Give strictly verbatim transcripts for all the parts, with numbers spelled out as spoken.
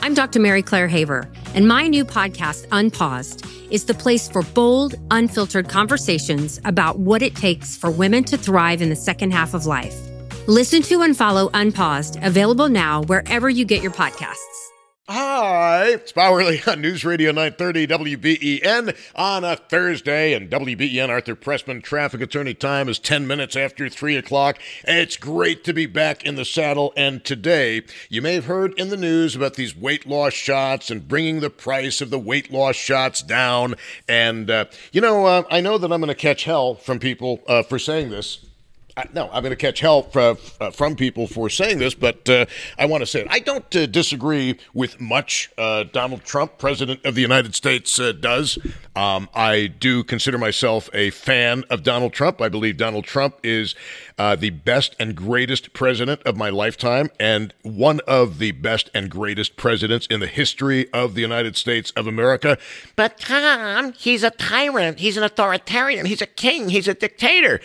I'm Doctor Mary Claire Haver, and my new podcast, Unpaused, is the place for bold, unfiltered conversations about what it takes for women to thrive in the second half of life. Listen to and follow Unpaused, available now wherever you get your podcasts. Hi, it's Bowerly on News Radio nine thirty W B E N on a Thursday, and W B E N Arthur Pressman traffic attorney time is ten minutes after three o'clock. It's great to be back in the saddle, and today you may have heard in the news about these weight loss shots and bringing the price of the weight loss shots down, and uh, you know, uh, I know that I'm going to catch hell from people uh, for saying this. Uh, no, I'm going to catch hell uh, uh, from people for saying this, but uh, I want to say it. I don't uh, disagree with much uh, Donald Trump, President of the United States, uh, does. Um, I do consider myself a fan of Donald Trump. I believe Donald Trump is uh, the best and greatest president of my lifetime, and one of the best and greatest presidents in the history of the United States of America. But Tom, he's a tyrant. He's an authoritarian. He's a king. He's a dictator.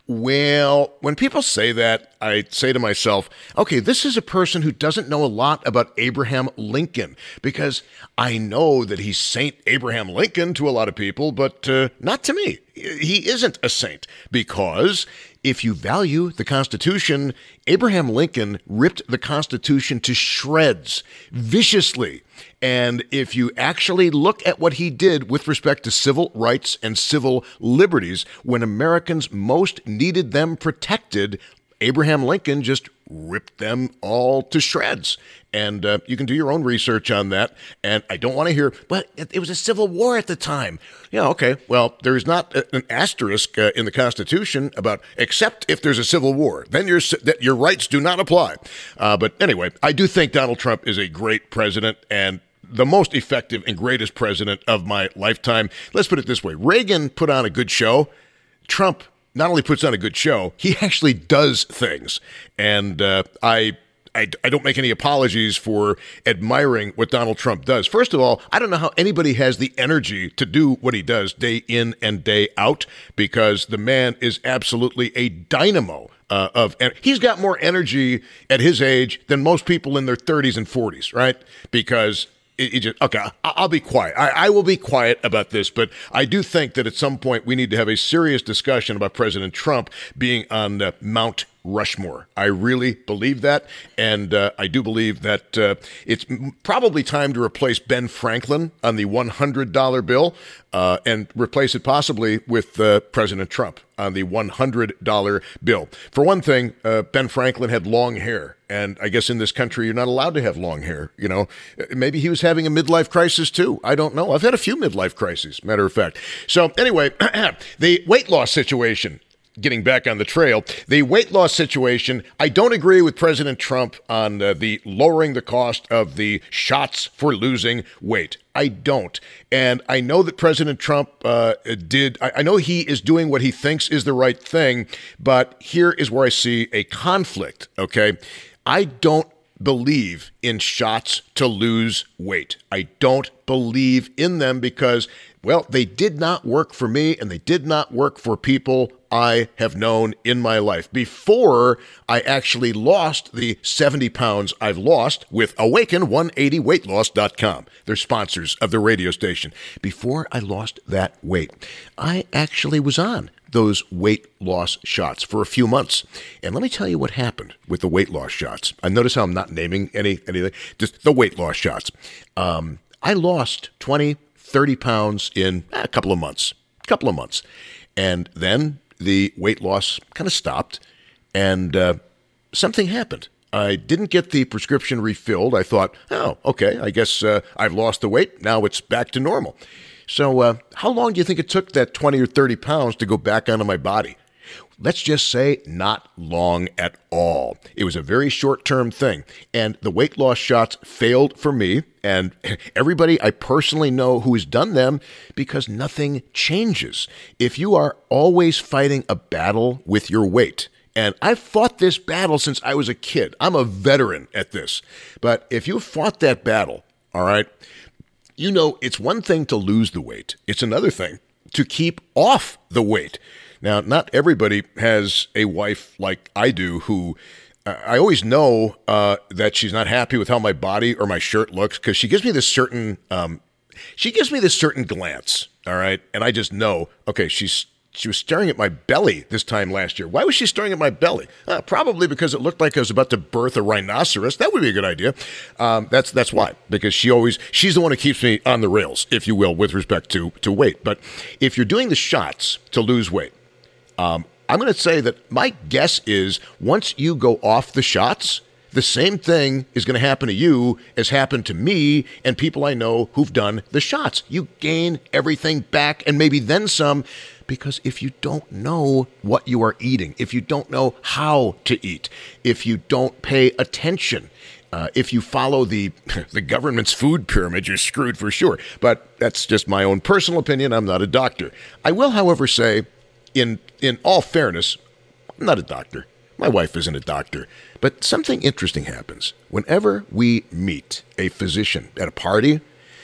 Well, when people say that, I say to myself, okay, this is a person who doesn't know a lot about Abraham Lincoln, because I know that he's Saint Abraham Lincoln to a lot of people, but uh, not to me. He isn't a saint, because if you value the Constitution, Abraham Lincoln ripped the Constitution to shreds viciously. And if you actually look at what he did with respect to civil rights and civil liberties, when Americans most needed them protected, Abraham Lincoln just ripped them all to shreds. And uh, you can do your own research on that. And I don't want to hear, but it, it was a civil war at the time. Yeah, okay. Well, there's not a, an asterisk uh, in the Constitution about, except if there's a civil war, then your, that your rights do not apply. Uh, but anyway, I do think Donald Trump is a great president and the most effective and greatest president of my lifetime. Let's put it this way. Reagan put on a good show. Trump not only puts on a good show, he actually does things. And uh, I, I I don't make any apologies for admiring what Donald Trump does. First of all, I don't know how anybody has the energy to do what he does day in and day out, because the man is absolutely a dynamo. Uh, of and he's got more energy at his age than most people in their thirties and forties, right? Because It, it just, okay, I'll be quiet. I, I will be quiet about this, but I do think that at some point we need to have a serious discussion about President Trump being on uh, Mount Rushmore. I really believe that, and uh, I do believe that uh, it's probably time to replace Ben Franklin on the one hundred dollar bill uh, and replace it possibly with uh, President Trump on the one hundred dollar bill. For one thing, uh, Ben Franklin had long hair, and I guess in this country you're not allowed to have long hair. You know, maybe he was having a midlife crisis too. I don't know. I've had a few midlife crises, matter of fact. So anyway, the weight loss situation. Getting back on the trail, the weight loss situation, I don't agree with President Trump on uh, the lowering the cost of the shots for losing weight. I don't. And I know that President Trump uh, did, I, I know he is doing what he thinks is the right thing, but here is where I see a conflict, okay? I don't believe in shots to lose weight. I don't believe in them because, well, they did not work for me and they did not work for people I have known in my life before I actually lost the seventy pounds I've lost with Awaken one eighty weight loss dot com. They're sponsors of the radio station. Before I lost that weight, I actually was on those weight loss shots for a few months. And let me tell you what happened with the weight loss shots. I notice how I'm not naming any anything, just the weight loss shots. Um, I lost twenty, thirty pounds in a couple of months, a couple of months. And then the weight loss kind of stopped, and uh, something happened. I didn't get the prescription refilled. I thought, oh, okay, I guess uh, I've lost the weight. Now it's back to normal. So uh, how long do you think it took that twenty or thirty pounds to go back onto my body? Let's just say not long at all. It was a very short-term thing. And the weight loss shots failed for me and everybody I personally know who has done them, because nothing changes. If you are always fighting a battle with your weight, and I've fought this battle since I was a kid. I'm a veteran at this. But if you fought that battle, all right, you know it's one thing to lose the weight. It's another thing to keep off the weight. Now, not everybody has a wife like I do who I always know uh, that she's not happy with how my body or my shirt looks because she gives me this certain, um, she gives me this certain glance. All right, and I just know, okay, she's she was staring at my belly this time last year. Why was she staring at my belly? Uh, probably because it looked like I was about to birth a rhinoceros. That would be a good idea. Um, that's that's why, because she always she's the one who keeps me on the rails, if you will, with respect to to weight. But if you're doing the shots to lose weight, um, I'm going to say that my guess is once you go off the shots, the same thing is going to happen to you as happened to me and people I know who've done the shots. You gain everything back and maybe then some, because if you don't know what you are eating, if you don't know how to eat, if you don't pay attention, uh, if you follow the the government's food pyramid, you're screwed for sure. But that's just my own personal opinion. I'm not a doctor. I will, however, say, in in all fairness, I'm not a doctor. My wife isn't a doctor. But something interesting happens. Whenever we meet a physician at a party,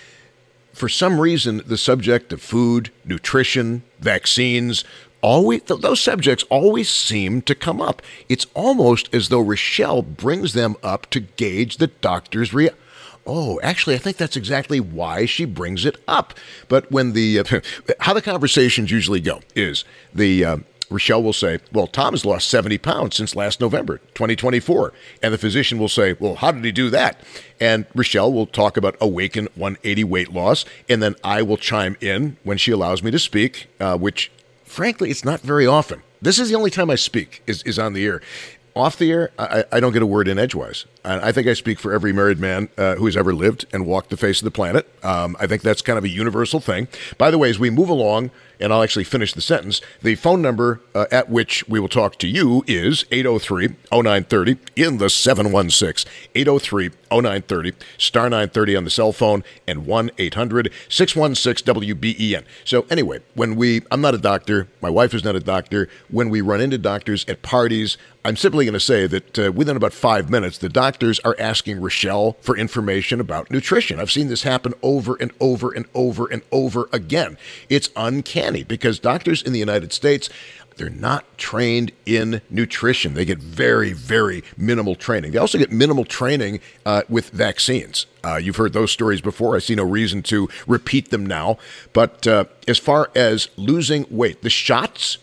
for some reason, the subject of food, nutrition, vaccines, always th- those subjects always seem to come up. It's almost as though Rochelle brings them up to gauge the doctor's reaction. Oh, actually, I think that's exactly why she brings it up. But when the, uh, how the conversations usually go is the, uh, Rochelle will say, well, Tom has lost seventy pounds since last November, twenty twenty-four. And the physician will say, well, how did he do that? And Rochelle will talk about Awaken one eighty weight loss. And then I will chime in when she allows me to speak, uh, which, frankly, it's not very often. This is the only time I speak is, is on the air. Off the air, I, I don't get a word in edgewise. I, I think I speak for every married man uh, who has ever lived and walked the face of the planet. Um, I think that's kind of a universal thing. By the way, as we move along, and I'll actually finish the sentence, the phone number uh, at which we will talk to you is eight oh three oh nine three oh in the seven one six, eight oh three oh nine three oh, star nine thirty on the cell phone, and one eight hundred six one six W B E N. So anyway, when we, I'm not a doctor, my wife is not a doctor, when we run into doctors at parties, I'm simply going to say that uh, within about five minutes, the doctors are asking Rochelle for information about nutrition. I've seen this happen over and over and over and over again. It's uncanny because doctors in the United States, they're not trained in nutrition. They get very, very minimal training. They also get minimal training uh, with vaccines. Uh, you've heard those stories before. I see no reason to repeat them now. But uh, as far as losing weight, the shots,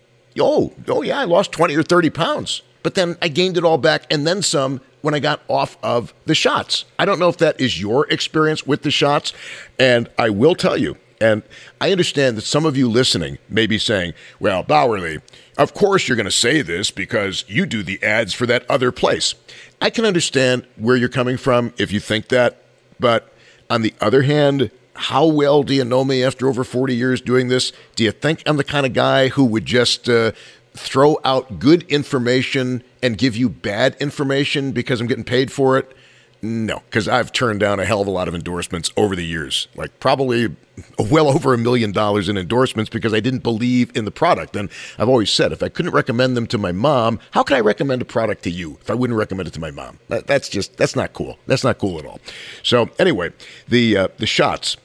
oh, oh yeah, I lost twenty or thirty pounds. But then I gained it all back and then some when I got off of the shots. I don't know if that is your experience with the shots. And I will tell you, and I understand that some of you listening may be saying, well, Bauerle, of course you're going to say this because you do the ads for that other place. I can understand where you're coming from if you think that. But on the other hand, how well do you know me after over forty years doing this? Do you think I'm the kind of guy who would just uh, throw out good information and give you bad information because I'm getting paid for it? No, because I've turned down a hell of a lot of endorsements over the years, like probably well over a million dollars in endorsements because I didn't believe in the product. And I've always said, if I couldn't recommend them to my mom, how could I recommend a product to you if I wouldn't recommend it to my mom? That, that's just, that's not cool. That's not cool at all. So anyway, the uh, the shots,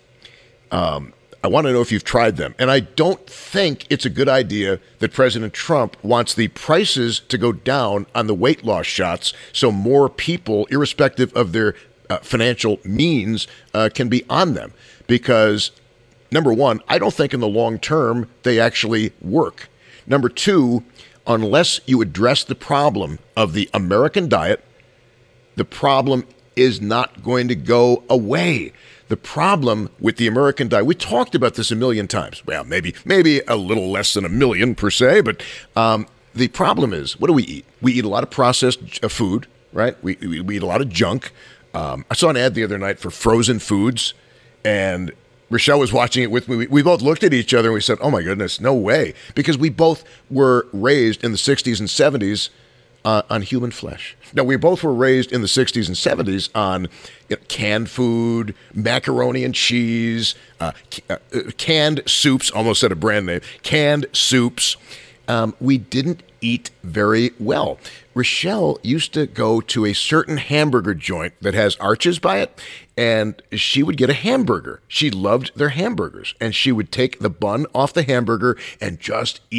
um, I want to know if you've tried them. And I don't think it's a good idea that President Trump wants the prices to go down on the weight loss shots so more people, irrespective of their uh, financial means, uh, can be on them. Because, number one, I don't think in the long term they actually work. Number two, unless you address the problem of the American diet, the problem is not going to go away. The problem with the American diet, we talked about this a million times. Well, maybe maybe a little less than a million per se, but um, the problem is, what do we eat? We eat a lot of processed uh, food, right? We, we, we eat a lot of junk. Um, I saw an ad the other night for frozen foods, and Rochelle was watching it with me. We, we both looked at each other and we said, oh my goodness, no way. Because we both were raised in the sixties and seventies Uh, on human flesh. Now, we both were raised in the sixties and seventies on you know, canned food, macaroni and cheese, uh, uh, canned soups, almost said a brand name, canned soups. Um, we didn't eat very well. Rochelle used to go to a certain hamburger joint that has arches by it, and she would get a hamburger. She loved their hamburgers, and she would take the bun off the hamburger and just eat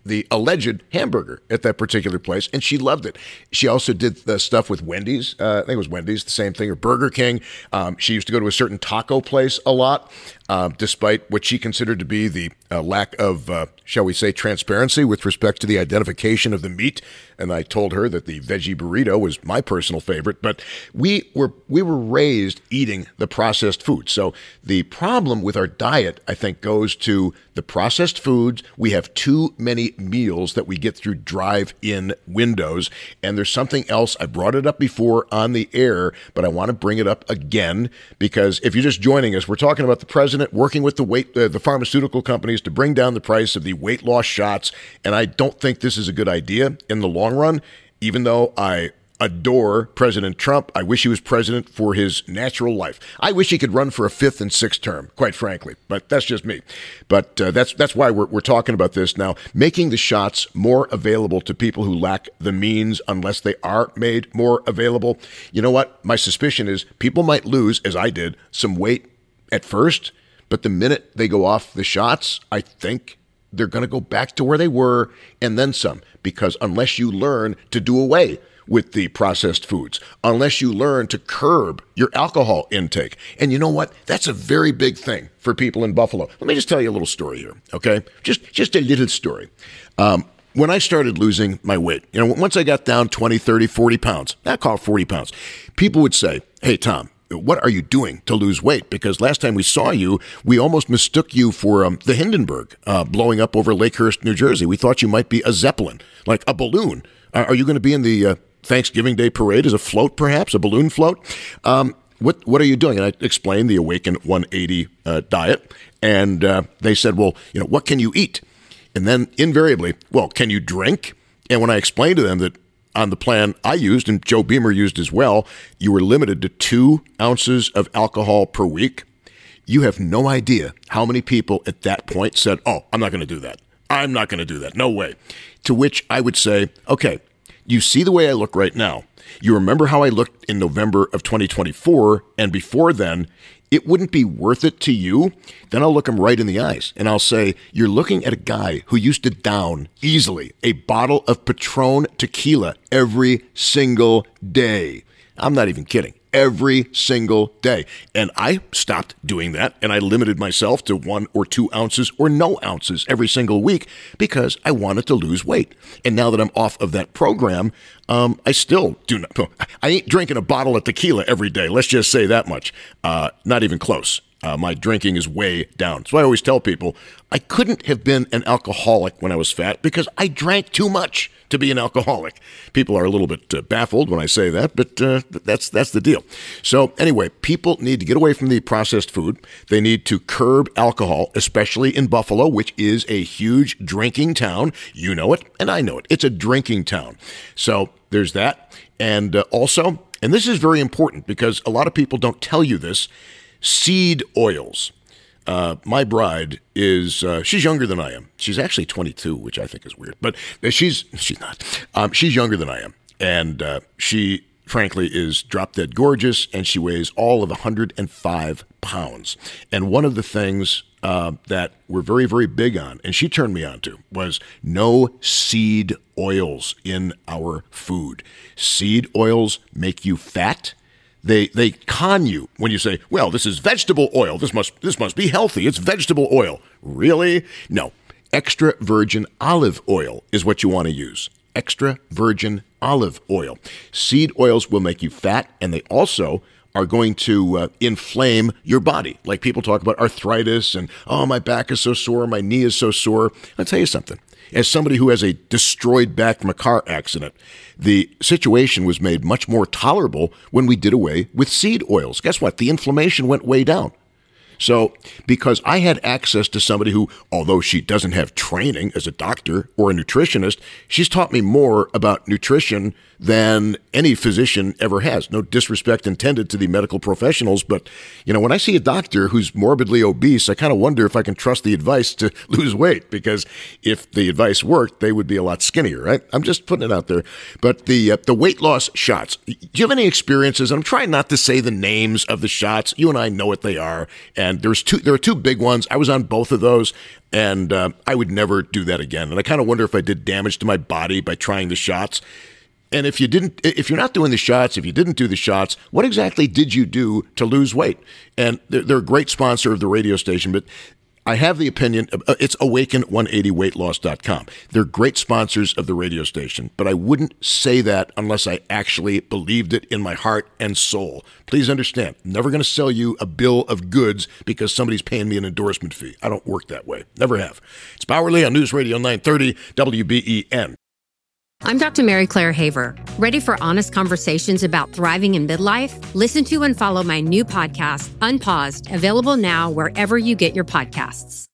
the alleged hamburger at that particular place, and she loved it. She also did the stuff with Wendy's. Uh, I think it was Wendy's, the same thing, or Burger King. Um, she used to go to a certain taco place a lot, uh, despite what she considered to be the uh, lack of, uh, shall we say, transparency with respect to the identification of the meat. And I told her that the veggie burrito was my personal favorite. But we were we were raised eating the processed food. So the problem with our diet, I think, goes to the processed foods. We have too many meals that we get through drive-in windows. And there's something else. I brought it up before on the air, but I want to bring it up again because if you're just joining us, we're talking about the president working with the weight, uh, the pharmaceutical companies to bring down the price of the weight loss shots. And I don't think this is a good idea in the long run, even though I adore President Trump. I wish he was president for his natural life. I wish he could run for a fifth and sixth term, quite frankly, but that's just me. But uh, that's that's why we're, we're talking about this now, making the shots more available to people who lack the means unless they are made more available. You know what? My suspicion is people might lose, as I did, some weight at first, but the minute they go off the shots, I think they're going to go back to where they were and then some, because unless you learn to do away with the processed foods, unless you learn to curb your alcohol intake. And you know what? That's a very big thing for people in Buffalo. Let me just tell you a little story here, okay? Just just a little story. Um, when I started losing my weight, you know, once I got down twenty, thirty, forty pounds, I call it forty pounds, people would say, hey, Tom, what are you doing to lose weight? Because last time we saw you, we almost mistook you for um, the Hindenburg uh, blowing up over Lakehurst, New Jersey. We thought you might be a Zeppelin, like a balloon. Are, are you going to be in the uh, Thanksgiving Day parade as a float, perhaps, a balloon float? Um, what what are you doing? And I explained the Awaken one eighty uh, diet, and uh, they said, well, you know, what can you eat? And then invariably, well, can you drink? And when I explained to them that on the plan I used, and Joe Beamer used as well, you were limited to two ounces of alcohol per week. You have no idea how many people at that point said, oh, I'm not going to do that. I'm not going to do that. No way. To which I would say, okay, you see the way I look right now. You remember how I looked in November of twenty twenty-four, and before then, it wouldn't be worth it to you. Then I'll look him right in the eyes and I'll say, you're looking at a guy who used to down easily a bottle of Patron tequila every single day. I'm not even kidding. Every single day. And I stopped doing that, and I limited myself to one or two ounces or no ounces every single week because I wanted to lose weight. And now that I'm off of that program, um, I still do not. I ain't drinking a bottle of tequila every day. Let's just say that much. Uh, not even close. Uh, my drinking is way down. So I always tell people I couldn't have been an alcoholic when I was fat because I drank too much to be an alcoholic. People are a little bit uh, baffled when I say that, but uh, that's that's the deal. So anyway, people need to get away from the processed food. They need to curb alcohol, especially in Buffalo, which is a huge drinking town. You know it, and I know it. It's a drinking town. So there's that. And uh, also, and this is very important because a lot of people don't tell you this, seed oils. Uh, my bride is, uh, she's younger than I am. She's actually twenty-two, which I think is weird, but she's, she's not. Um, she's younger than I am. And uh, she, frankly, is drop dead gorgeous, and she weighs all of one hundred five pounds. And one of the things uh, that we're very, very big on, and she turned me on to, was no seed oils in our food. Seed oils make you fat. They they con you when you say, well, this is vegetable oil. This must this must be healthy. It's vegetable oil. Really? No. Extra virgin olive oil is what you want to use. Extra virgin olive oil. Seed oils will make you fat, and they also are going to uh, inflame your body. Like people talk about arthritis and, oh, my back is so sore, my knee is so sore. I'll tell you something. As somebody who has a destroyed back from a car accident, the situation was made much more tolerable when we did away with seed oils. Guess what? The inflammation went way down. So because I had access to somebody who, although she doesn't have training as a doctor or a nutritionist, she's taught me more about nutrition than any physician ever has. No disrespect intended to the medical professionals, but you know, when I see a doctor who's morbidly obese, I kind of wonder if I can trust the advice to lose weight, because if the advice worked, they would be a lot skinnier, right? I'm just putting it out there. But the uh, the weight loss shots, do you have any experiences? I'm trying not to say the names of the shots. You and I know what they are, and And there's two, there are two big ones. I was on both of those, and uh, I would never do that again. And I kind of wonder if I did damage to my body by trying the shots. And if you didn't, if you're not doing the shots, if you didn't do the shots, what exactly did you do to lose weight? And they're, they're a great sponsor of the radio station, but I have the opinion, uh, it's awaken one eighty weight loss dot com. They're great sponsors of the radio station, but I wouldn't say that unless I actually believed it in my heart and soul. Please understand, I'm never going to sell you a bill of goods because somebody's paying me an endorsement fee. I don't work that way. Never have. It's Bauerle on News Radio nine thirty W B E N. I'm Doctor Mary Claire Haver. Ready for honest conversations about thriving in midlife? Listen to and follow my new podcast, Unpaused, available now wherever you get your podcasts.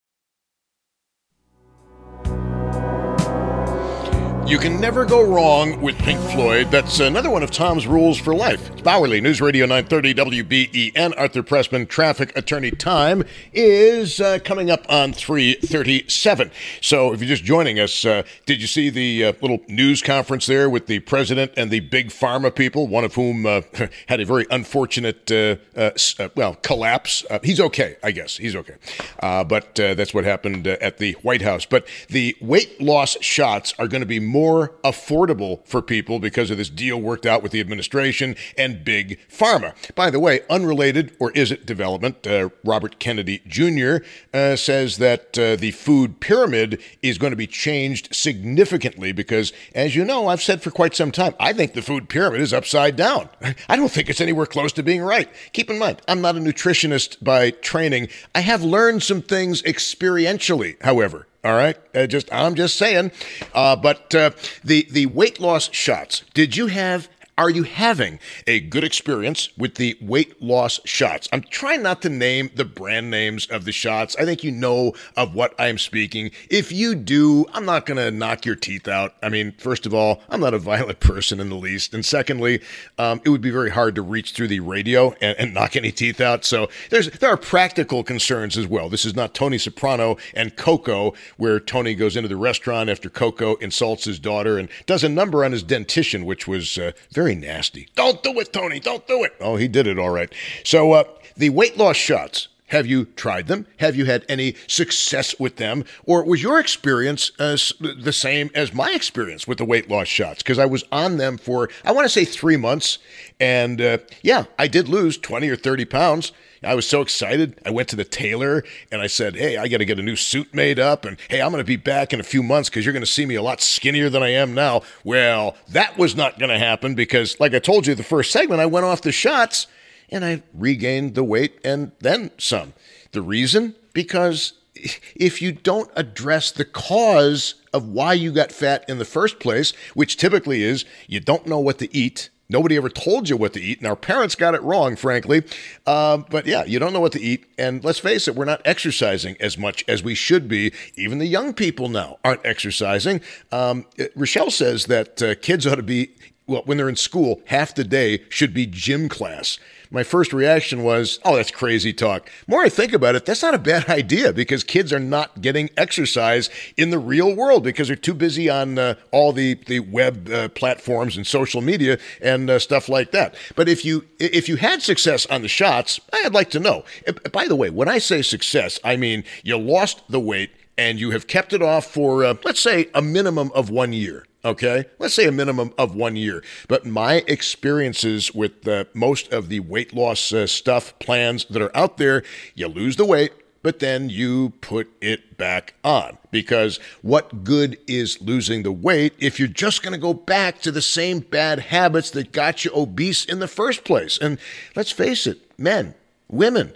You can never go wrong with Pink Floyd. That's another one of Tom's rules for life. It's Bauerle, News Radio nine thirty W B E N. Arthur Pressman, traffic attorney time is uh, coming up on three thirty-seven. So if you're just joining us, uh, did you see the uh, little news conference there with the president and the big pharma people, one of whom uh, had a very unfortunate, uh, uh, uh, well, collapse? Uh, he's okay, I guess. He's okay. Uh, but uh, that's what happened uh, at the White House. But the weight loss shots are going to be more more affordable for people because of this deal worked out with the administration and big pharma. By the way, unrelated, or is it development, uh, Robert Kennedy Junior uh, says that uh, the food pyramid is going to be changed significantly because, as you know, I've said for quite some time, I think the food pyramid is upside down. I don't think it's anywhere close to being right. Keep in mind, I'm not a nutritionist by training. I have learned some things experientially, however. All right, uh, just I'm just saying. Uh, but uh, the the weight loss shots. Did you have? Are you having a good experience with the weight loss shots? I'm trying not to name the brand names of the shots. I think you know of what I'm speaking. If you do, I'm not going to knock your teeth out. I mean, first of all, I'm not a violent person in the least. And secondly, um, it would be very hard to reach through the radio and, and knock any teeth out. So there's there are practical concerns as well. This is not Tony Soprano and Coco, where Tony goes into the restaurant after Coco insults his daughter and does a number on his dentition, which was uh, very nasty. Don't do it, Tony. Don't do it. Oh, he did it all right. So uh, the weight loss shots, have you tried them? Have you had any success with them? Or was your experience uh, the same as my experience with the weight loss shots? Because I was on them for, I want to say three months. And uh, yeah, I did lose twenty or thirty pounds. I was so excited. I went to the tailor and I said, hey, I got to get a new suit made up. And hey, I'm going to be back in a few months because you're going to see me a lot skinnier than I am now. Well, that was not going to happen because, like I told you, the first segment, I went off the shots and I regained the weight and then some. The reason? Because if you don't address the cause of why you got fat in the first place, which typically is you don't know what to eat. Nobody ever told you what to eat, and our parents got it wrong, frankly. Uh, but yeah, you don't know what to eat, and let's face it, we're not exercising as much as we should be. Even the young people now aren't exercising. Um, Rochelle says that uh, kids ought to be, well, when they're in school, half the day should be gym class. My first reaction was, oh, that's crazy talk. The more I think about it, that's not a bad idea because kids are not getting exercise in the real world because they're too busy on uh, all the, the web uh, platforms and social media and uh, stuff like that. But if you if you had success on the shots, I'd like to know. By the way, when I say success, I mean you lost the weight and you have kept it off for, uh, let's say, a minimum of one year. Okay, let's say a minimum of one year. But my experiences with uh, most of the weight loss uh, stuff, plans that are out there, you lose the weight, but then you put it back on. Because what good is losing the weight if you're just going to go back to the same bad habits that got you obese in the first place? And let's face it, men, women,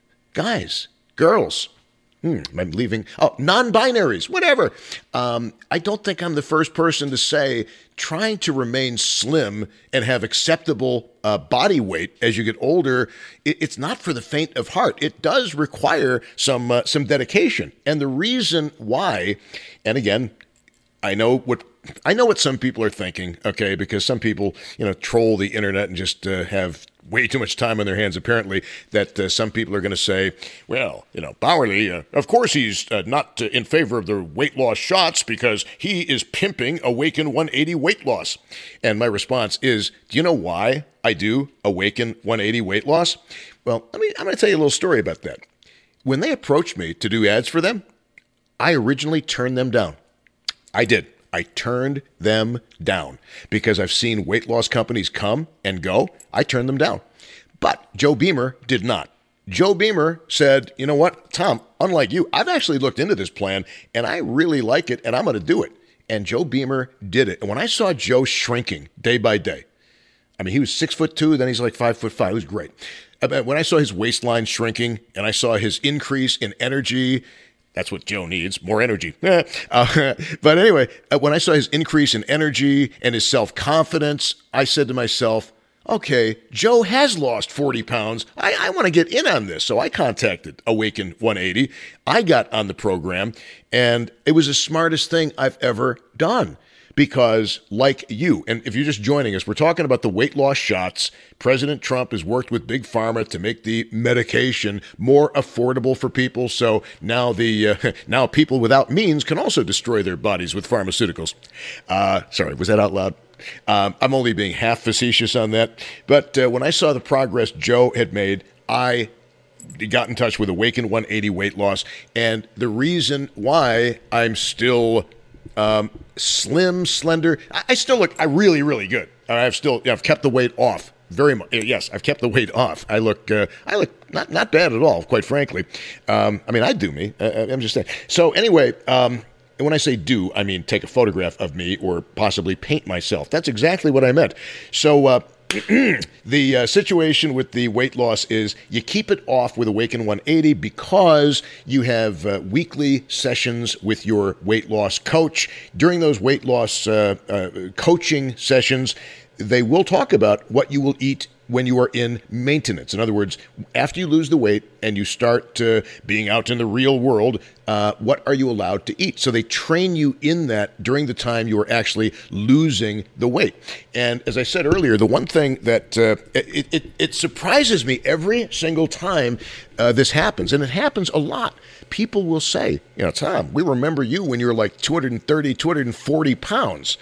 guys, girls, Hmm, I'm leaving. Oh, non-binaries, whatever. Um, I don't think I'm the first person to say trying to remain slim and have acceptable uh, body weight as you get older, it, it's not for the faint of heart. It does require some uh, some dedication. And the reason why, and again, I know what I know what some people are thinking, okay, because some people, you know, troll the internet and just uh, have way too much time on their hands, apparently, that uh, some people are going to say, well, you know, Bauerle, uh, of course he's uh, not uh, in favor of the weight loss shots because he is pimping Awaken one eighty weight loss. And my response is, do you know why I do Awaken one eighty weight loss? Well, I mean, I'm going to tell you a little story about that. when they approached me to do ads for them, I originally turned them down. I did. I turned them down because I've seen weight loss companies come and go. I turned them down. But Joe Beamer did not. Joe Beamer said, you know what, Tom, unlike you, I've actually looked into this plan and I really like it and I'm going to do it. And Joe Beamer did it. And when I saw Joe shrinking day by day, I mean, he was six foot two, then he's like five foot five. It was great. When I saw his waistline shrinking and I saw his increase in energy, that's what Joe needs, more energy. uh, but anyway, when I saw his increase in energy and his self-confidence, I said to myself, okay, Joe has lost forty pounds. I, I want to get in on this. So I contacted Awaken one eighty. I got on the program, and it was the smartest thing I've ever done. Because like you, and if you're just joining us, we're talking about the weight loss shots. President Trump has worked with Big Pharma to make the medication more affordable for people. So now the uh, now people without means can also destroy their bodies with pharmaceuticals. Uh, sorry, was that out loud? Um, I'm only being half facetious on that. But uh, when I saw the progress Joe had made, I got in touch with Awaken one eighty Weight Loss. And the reason why I'm still um, slim, slender, I, I still look, I really, really good. I've still, I've kept the weight off very much. Yes, I've kept the weight off. I look, uh, I look not, not bad at all, quite frankly. Um, I mean, I do me. I, I'm just saying. So anyway, um, and when I say do, I mean take a photograph of me or possibly paint myself. That's exactly what I meant. So uh, the uh, situation with the weight loss is you keep it off with Awaken one eighty because you have uh, weekly sessions with your weight loss coach. During those weight loss uh, uh, coaching sessions, they will talk about what you will eat when you are in maintenance. In other words, after you lose the weight and you start uh, being out in the real world, uh, what are you allowed to eat? So they train you in that during the time you are actually losing the weight. And as I said earlier, the one thing that uh, it, it, it surprises me every single time uh, this happens, and it happens a lot. People will say, you know, Tom, we remember you when you were like two hundred thirty, two hundred forty pounds.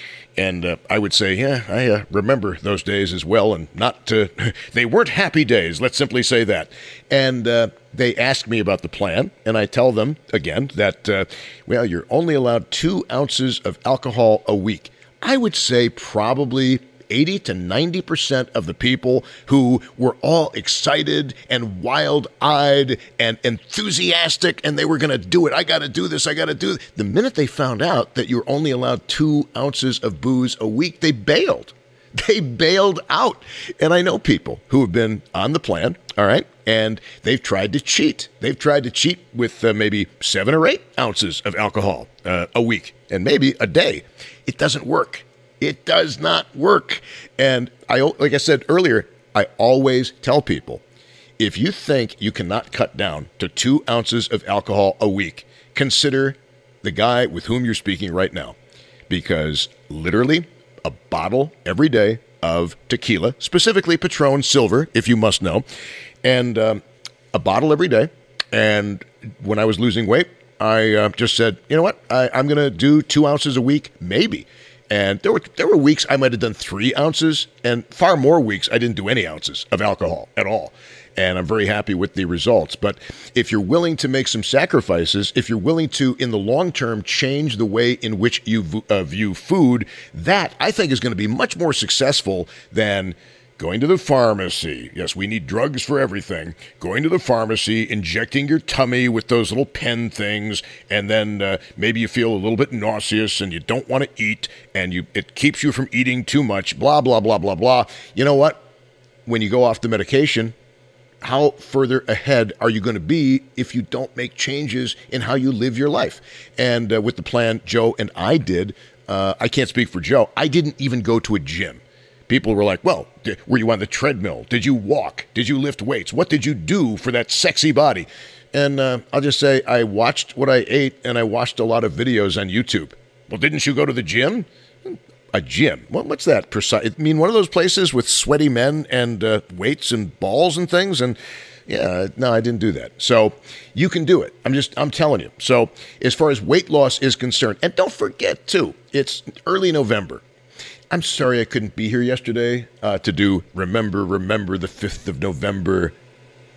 And uh, I would say, yeah, I uh, remember those days as well, and not uh, they weren't happy days. Let's simply say that. And uh, they ask me about the plan, and I tell them again that, uh, well, you're only allowed two ounces of alcohol a week. I would say probably eighty to ninety percent of the people who were all excited and wild-eyed and enthusiastic and they were going to do it. I got to do this. I got to do it. The minute they found out that you're only allowed two ounces of booze a week, they bailed. They bailed out. And I know people who have been on the plan, all right, and they've tried to cheat. They've tried to cheat with uh, maybe seven or eight ounces of alcohol uh, a week and maybe a day. It doesn't work. It does not work. And I, like I said earlier, I always tell people, if you think you cannot cut down to two ounces of alcohol a week, consider the guy with whom you're speaking right now. Because literally a bottle every day of tequila, specifically Patron Silver, if you must know, and um, a bottle every day. And when I was losing weight, I uh, just said, you know what, I, I'm going to do two ounces a week, maybe. And there were there were weeks I might have done three ounces, and far more weeks I didn't do any ounces of alcohol at all. And I'm very happy with the results. But if you're willing to make some sacrifices, if you're willing to, in the long term, change the way in which you uh, view food, that, I think, is going to be much more successful than going to the pharmacy. Yes, we need drugs for everything. Going to the pharmacy, injecting your tummy with those little pen things, and then uh, maybe you feel a little bit nauseous and you don't want to eat, and you it keeps you from eating too much, blah, blah, blah, blah, blah. You know what? When you go off the medication, how further ahead are you going to be if you don't make changes in how you live your life? And uh, with the plan Joe and I did, uh, I can't speak for Joe, I didn't even go to a gym. People were like, well, were you on the treadmill? Did you walk? Did you lift weights? What did you do for that sexy body? And uh, I'll just say I watched what I ate, and I watched a lot of videos on YouTube. Well, didn't you go to the gym? A gym? What, what's that? Precise? I mean, one of those places with sweaty men and uh, weights and balls and things? And yeah, no, I didn't do that. So you can do it. I'm just, I'm telling you. So as far as weight loss is concerned, and don't forget, too, it's early November. I'm sorry I couldn't be here yesterday uh, to do Remember, Remember the fifth of November.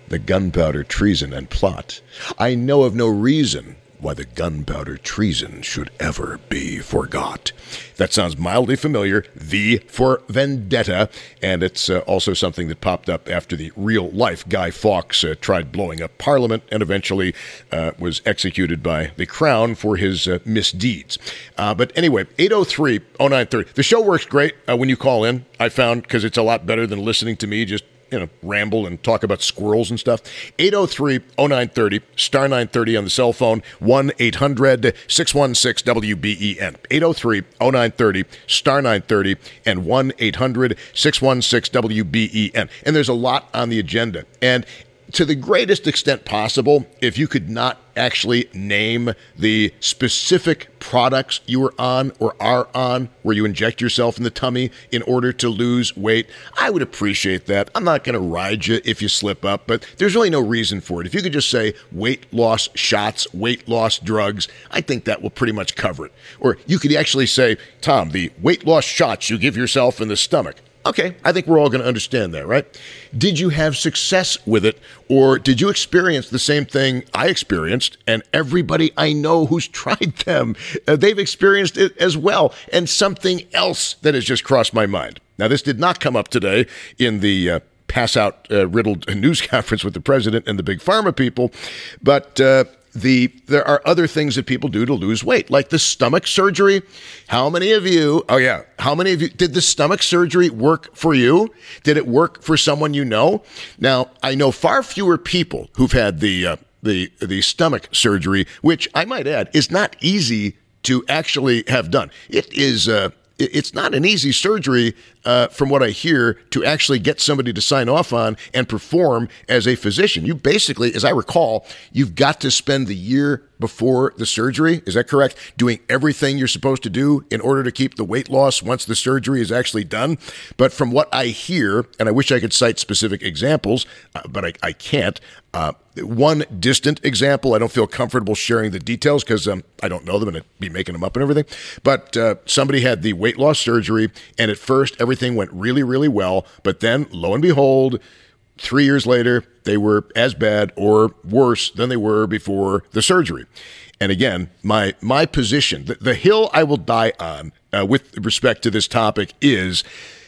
the gunpowder treason and plot. I know of no reason why the gunpowder treason should ever be forgot. That sounds mildly familiar. V for Vendetta, and it's uh, also something that popped up after the real-life Guy Fawkes uh, tried blowing up Parliament and eventually uh, was executed by the Crown for his uh, misdeeds. Uh, but anyway, eight oh three oh nine thirty. The show works great uh, when you call in, I found, because it's a lot better than listening to me just you know, ramble and talk about squirrels and stuff. eight oh three oh nine thirty, star nine thirty on the cell phone, one eight hundred six one six W B E N. eight oh three oh nine thirty, star nine thirty, and one eight hundred six one six W B E N. And there's a lot on the agenda. And to the greatest extent possible, if you could not actually name the specific products you were on or are on where you inject yourself in the tummy in order to lose weight, I would appreciate that. I'm not going to ride you if you slip up, but there's really no reason for it. If you could just say weight loss shots, weight loss drugs, I think that will pretty much cover it. Or you could actually say, Tom, the weight loss shots you give yourself in the stomach. Okay, I think we're all going to understand that, right? Did you have success with it, or did you experience the same thing I experienced, and everybody I know who's tried them, uh, they've experienced it as well, and something else that has just crossed my mind. Now, this did not come up today in the uh, pass-out uh, riddled news conference with the president and the big pharma people, but uh, The there are other things that people do to lose weight, like the stomach surgery. How many of you, oh yeah, how many of you, did the stomach surgery work for you? Did it work for someone you know? Now, I know far fewer people who've had the uh, the the stomach surgery, which I might add is not easy to actually have done. It is uh, it's not an easy surgery, uh, from what I hear, to actually get somebody to sign off on and perform as a physician. You basically, as I recall, you've got to spend the year before the surgery, is that correct, doing everything you're supposed to do in order to keep the weight loss once the surgery is actually done. But from what I hear, and I wish I could cite specific examples, uh, but I, I can't, uh, one distant example, I don't feel comfortable sharing the details because um, I don't know them and I'd be making them up and everything, but uh, somebody had the weight loss surgery, and at first everything went really, really well, but then, lo and behold, three years later, they were as bad or worse than they were before the surgery. And again, my my position, the, the hill I will die on uh, with respect to this topic is,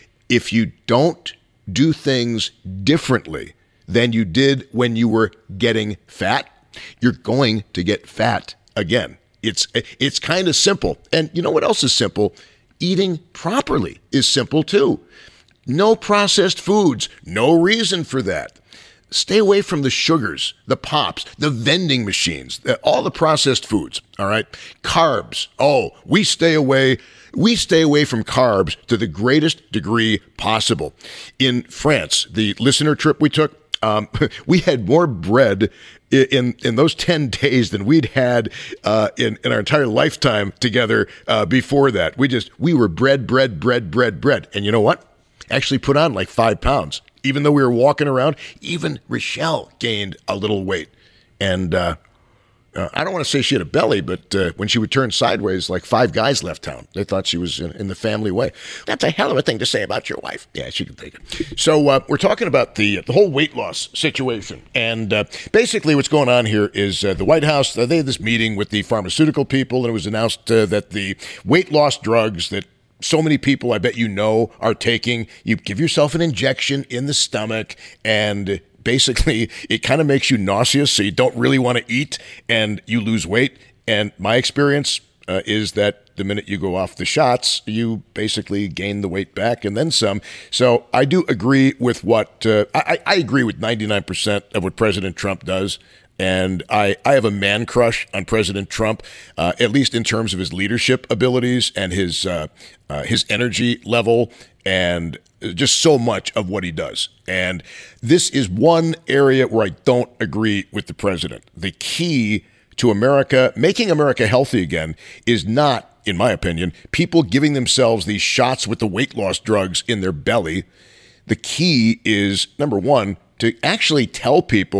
if you don't do things differently than you did when you were getting fat, you're going to get fat again. It's it's kind of simple. And you know what else is simple? Eating properly is simple too. No processed foods. No reason for that. Stay away from the sugars, the pops, the vending machines, all the processed foods, all right? Carbs. Oh, we stay away. We stay away from carbs to the greatest degree possible. In France, the listener trip we took, um, we had more bread in in those ten days than we'd had uh, in, in our entire lifetime together uh, before that. We just, we were bread, bread, bread, bread, bread. And you know what? Actually put on like five pounds. Even though we were walking around, even Rochelle gained a little weight. And uh, uh, I don't want to say she had a belly, but uh, when she would turn sideways, like five guys left town. They thought she was in, in the family way. That's a hell of a thing to say about your wife. Yeah, she can take it. So uh, we're talking about the the whole weight loss situation. And uh, basically what's going on here is uh, the White House, uh, they had this meeting with the pharmaceutical people, and it was announced uh, that the weight loss drugs that so many people, I bet you know, are taking, you give yourself an injection in the stomach, and basically it kind of makes you nauseous, so you don't really want to eat, and you lose weight. And my experience uh, is that the minute you go off the shots, you basically gain the weight back and then some. So I do agree with what, uh, I, I agree with ninety-nine percent of what President Trump does. And I, I have a man crush on President Trump, uh, at least in terms of his leadership abilities and his uh, uh, his energy level and just so much of what he does. And this is one area where I don't agree with the president. The key to America, making America healthy again, is not, in my opinion, people giving themselves these shots with the weight loss drugs in their belly. The key is, number one, to actually tell people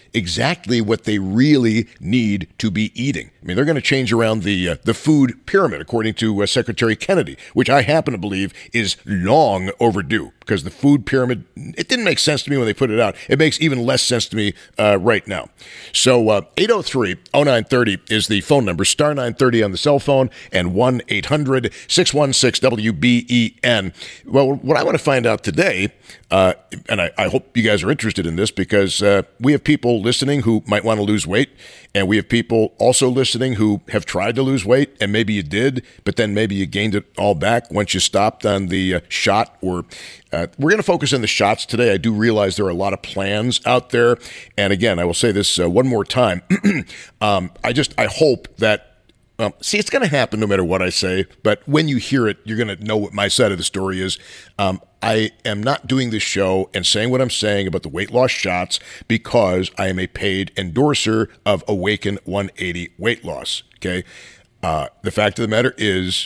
exactly what they really need to be eating. I mean, they're going to change around the uh, the food pyramid, according to uh, Secretary Kennedy, which I happen to believe is long overdue, because the food pyramid, it didn't make sense to me when they put it out. It makes even less sense to me uh, right now. So uh, eight oh three oh nine thirty is the phone number, star nine thirty on the cell phone, and one eight hundred six one six W B E N. Well, what I want to find out today, uh, and I, I hope you guys are interested in this, because uh, we have people listening who might want to lose weight, and we have people also listening who have tried to lose weight, and maybe you did, but then maybe you gained it all back once you stopped on the uh, shot. Or uh, we're going to focus on the shots today. I do realize there are a lot of plans out there, and again, I will say this uh, one more time. um, I just I hope that. Um, see, it's going to happen no matter what I say, but when you hear it, you're going to know what my side of the story is. Um, I am not doing this show and saying what I'm saying about the weight loss shots because I am a paid endorser of Awaken one eighty Weight Loss, okay? Uh, the fact of the matter is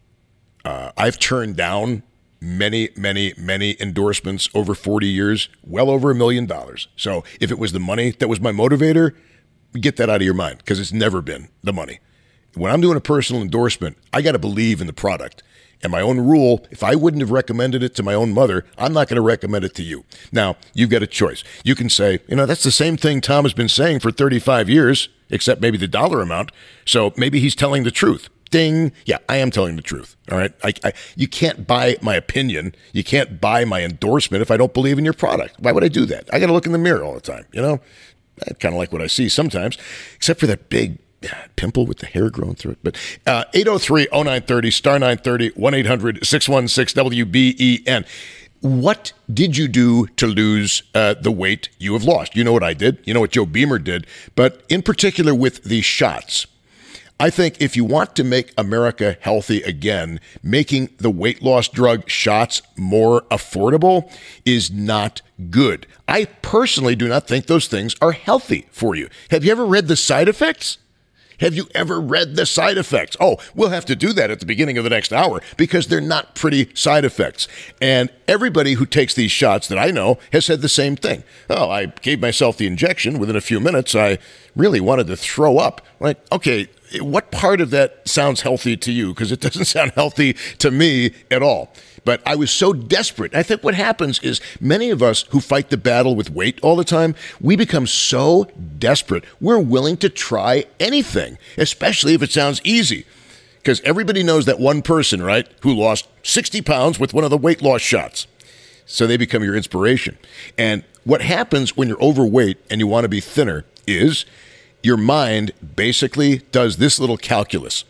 uh, I've turned down many, many, many endorsements over forty years, well over a million dollars. So if it was the money that was my motivator, get that out of your mind, because it's never been the money. When I'm doing a personal endorsement, I got to believe in the product. And my own rule, if I wouldn't have recommended it to my own mother, I'm not going to recommend it to you. Now, you've got a choice. You can say, you know, that's the same thing Tom has been saying for thirty-five years, except maybe the dollar amount. So maybe he's telling the truth. Ding. Yeah, I am telling the truth. All right. I, I, you can't buy my opinion. You can't buy my endorsement if I don't believe in your product. Why would I do that? I got to look in the mirror all the time. You know, I kind of like what I see sometimes, except for that big pimple with the hair growing through it. But uh, eight oh three oh nine thirty, star nine thirty, one eight hundred six one six W B E N. What did you do to lose uh, the weight you have lost? You know what I did. You know what Joe Beamer did. But in particular with the shots, I think if you want to make America healthy again, making the weight loss drug shots more affordable is not good. I personally do not think those things are healthy for you. Have you ever read the side effects? Have you ever read the side effects? Oh, we'll have to do that at the beginning of the next hour because they're not pretty side effects. And everybody who takes these shots that I know has said the same thing. Oh, I gave myself the injection. Within a few minutes, I really wanted to throw up. Like, okay, what part of that sounds healthy to you? Because it doesn't sound healthy to me at all. But I was so desperate. I think what happens is many of us who fight the battle with weight all the time, we become so desperate, we're willing to try anything, especially if it sounds easy. Because everybody knows that one person, right, who lost sixty pounds with one of the weight loss shots. So they become your inspiration. And what happens when you're overweight and you want to be thinner is your mind basically does this little calculus.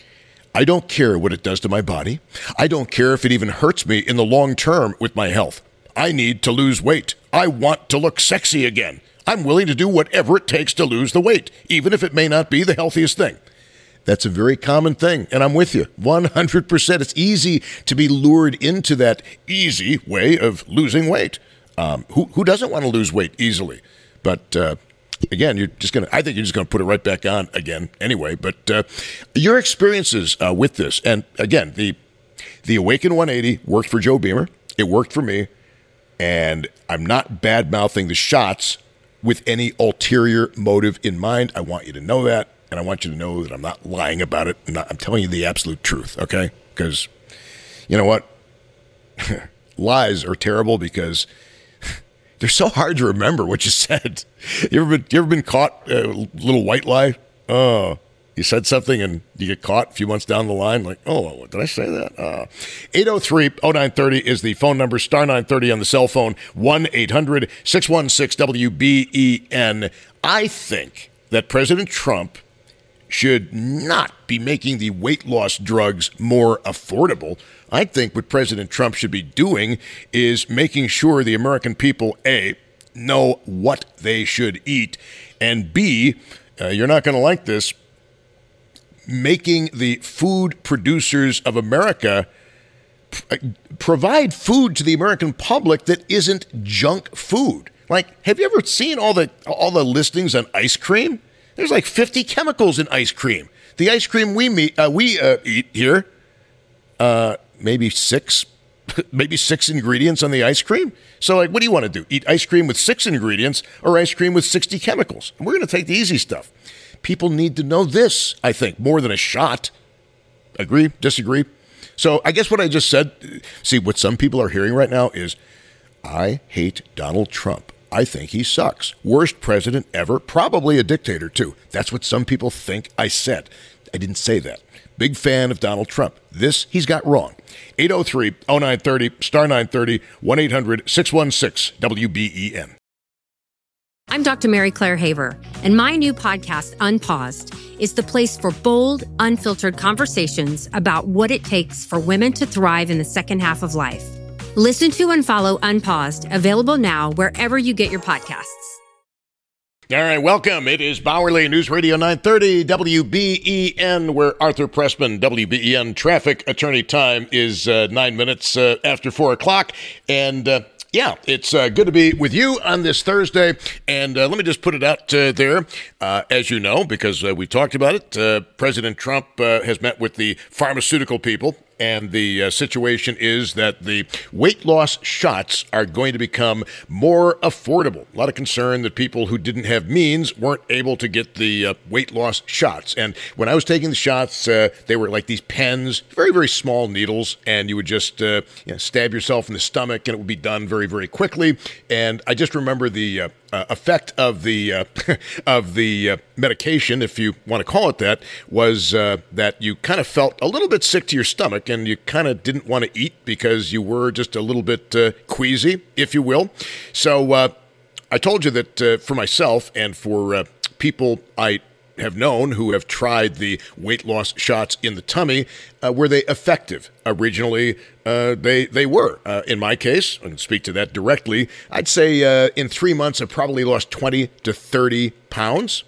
I don't care what it does to my body. I don't care if it even hurts me in the long term with my health. I need to lose weight. I want to look sexy again. I'm willing to do whatever it takes to lose the weight, even if it may not be the healthiest thing. That's a very common thing, and I'm with you, one hundred percent. It's easy to be lured into that easy way of losing weight. Um, who, who doesn't want to lose weight easily? But uh, again, you're just gonna. I think you're just gonna put it right back on again anyway. But uh, your experiences uh, with this, and again, the the Awaken one eighty worked for Joe Beamer. It worked for me, and I'm not bad mouthing the shots with any ulterior motive in mind. I want you to know that, and I want you to know that I'm not lying about it. I'm, not, I'm telling you the absolute truth, okay? Because you know what, lies are terrible because they're so hard to remember what you said. You ever been, you ever been caught a little white lie? Oh, you said something and you get caught a few months down the line. Like, oh, did I say that? Uh, eight oh three oh nine thirty is the phone number. Star nine thirty on the cell phone. one eight hundred six one six W B E N. I think that President Trump should not be making the weight loss drugs more affordable. I think what President Trump should be doing is making sure the American people, A, know what they should eat, and B, uh, you're not going to like this, making the food producers of America p- provide food to the American public that isn't junk food. Like, have you ever seen all the all the listings on ice cream? There's like fifty chemicals in ice cream. The ice cream we meet, uh, we uh, eat here, uh, maybe six. maybe six ingredients on the ice cream. So, like, what do you want to do? Eat ice cream with six ingredients or ice cream with sixty chemicals? And we're going to take the easy stuff. People need to know this, I think, more than a shot. Agree? Disagree? So I guess what I just said, see, what some people are hearing right now is, I hate Donald Trump. I think he sucks. Worst president ever. Probably a dictator, too. That's what some people think I said. I didn't say that. Big fan of Donald Trump. This he's got wrong. eight oh three oh nine three oh, star nine thirty, one eight hundred six one six W B E N. I'm Doctor Mary Claire Haver, and my new podcast, Unpaused, is the place for bold, unfiltered conversations about what it takes for women to thrive in the second half of life. Listen to and follow Unpaused, available now wherever you get your podcasts. All right, welcome. It is Bowerly News Radio nine thirty W B E N, where Arthur Pressman, W B E N traffic attorney time is uh, nine minutes uh, after four o'clock. And uh, yeah, it's uh, good to be with you on this Thursday. And uh, let me just put it out uh, there. Uh, as you know, because uh, we talked about it, uh, President Trump uh, has met with the pharmaceutical people. And the uh, situation is that the weight loss shots are going to become more affordable. A lot of concern that people who didn't have means weren't able to get the uh, weight loss shots. And when I was taking the shots, uh, they were like these pens, very, very small needles, and you would just uh, you know, stab yourself in the stomach, and it would be done very, very quickly. And I just remember the uh, uh, effect of the uh, of the uh, medication, if you want to call it that, was uh, that you kind of felt a little bit sick to your stomach, and you kind of didn't want to eat because you were just a little bit uh, queasy, if you will. So uh, I told you that uh, for myself and for uh, people I have known who have tried the weight loss shots in the tummy, uh, were they effective? Originally, uh, they they were. Uh, in my case, I can speak to that directly, I'd say uh, in three months I probably lost twenty to thirty pounds,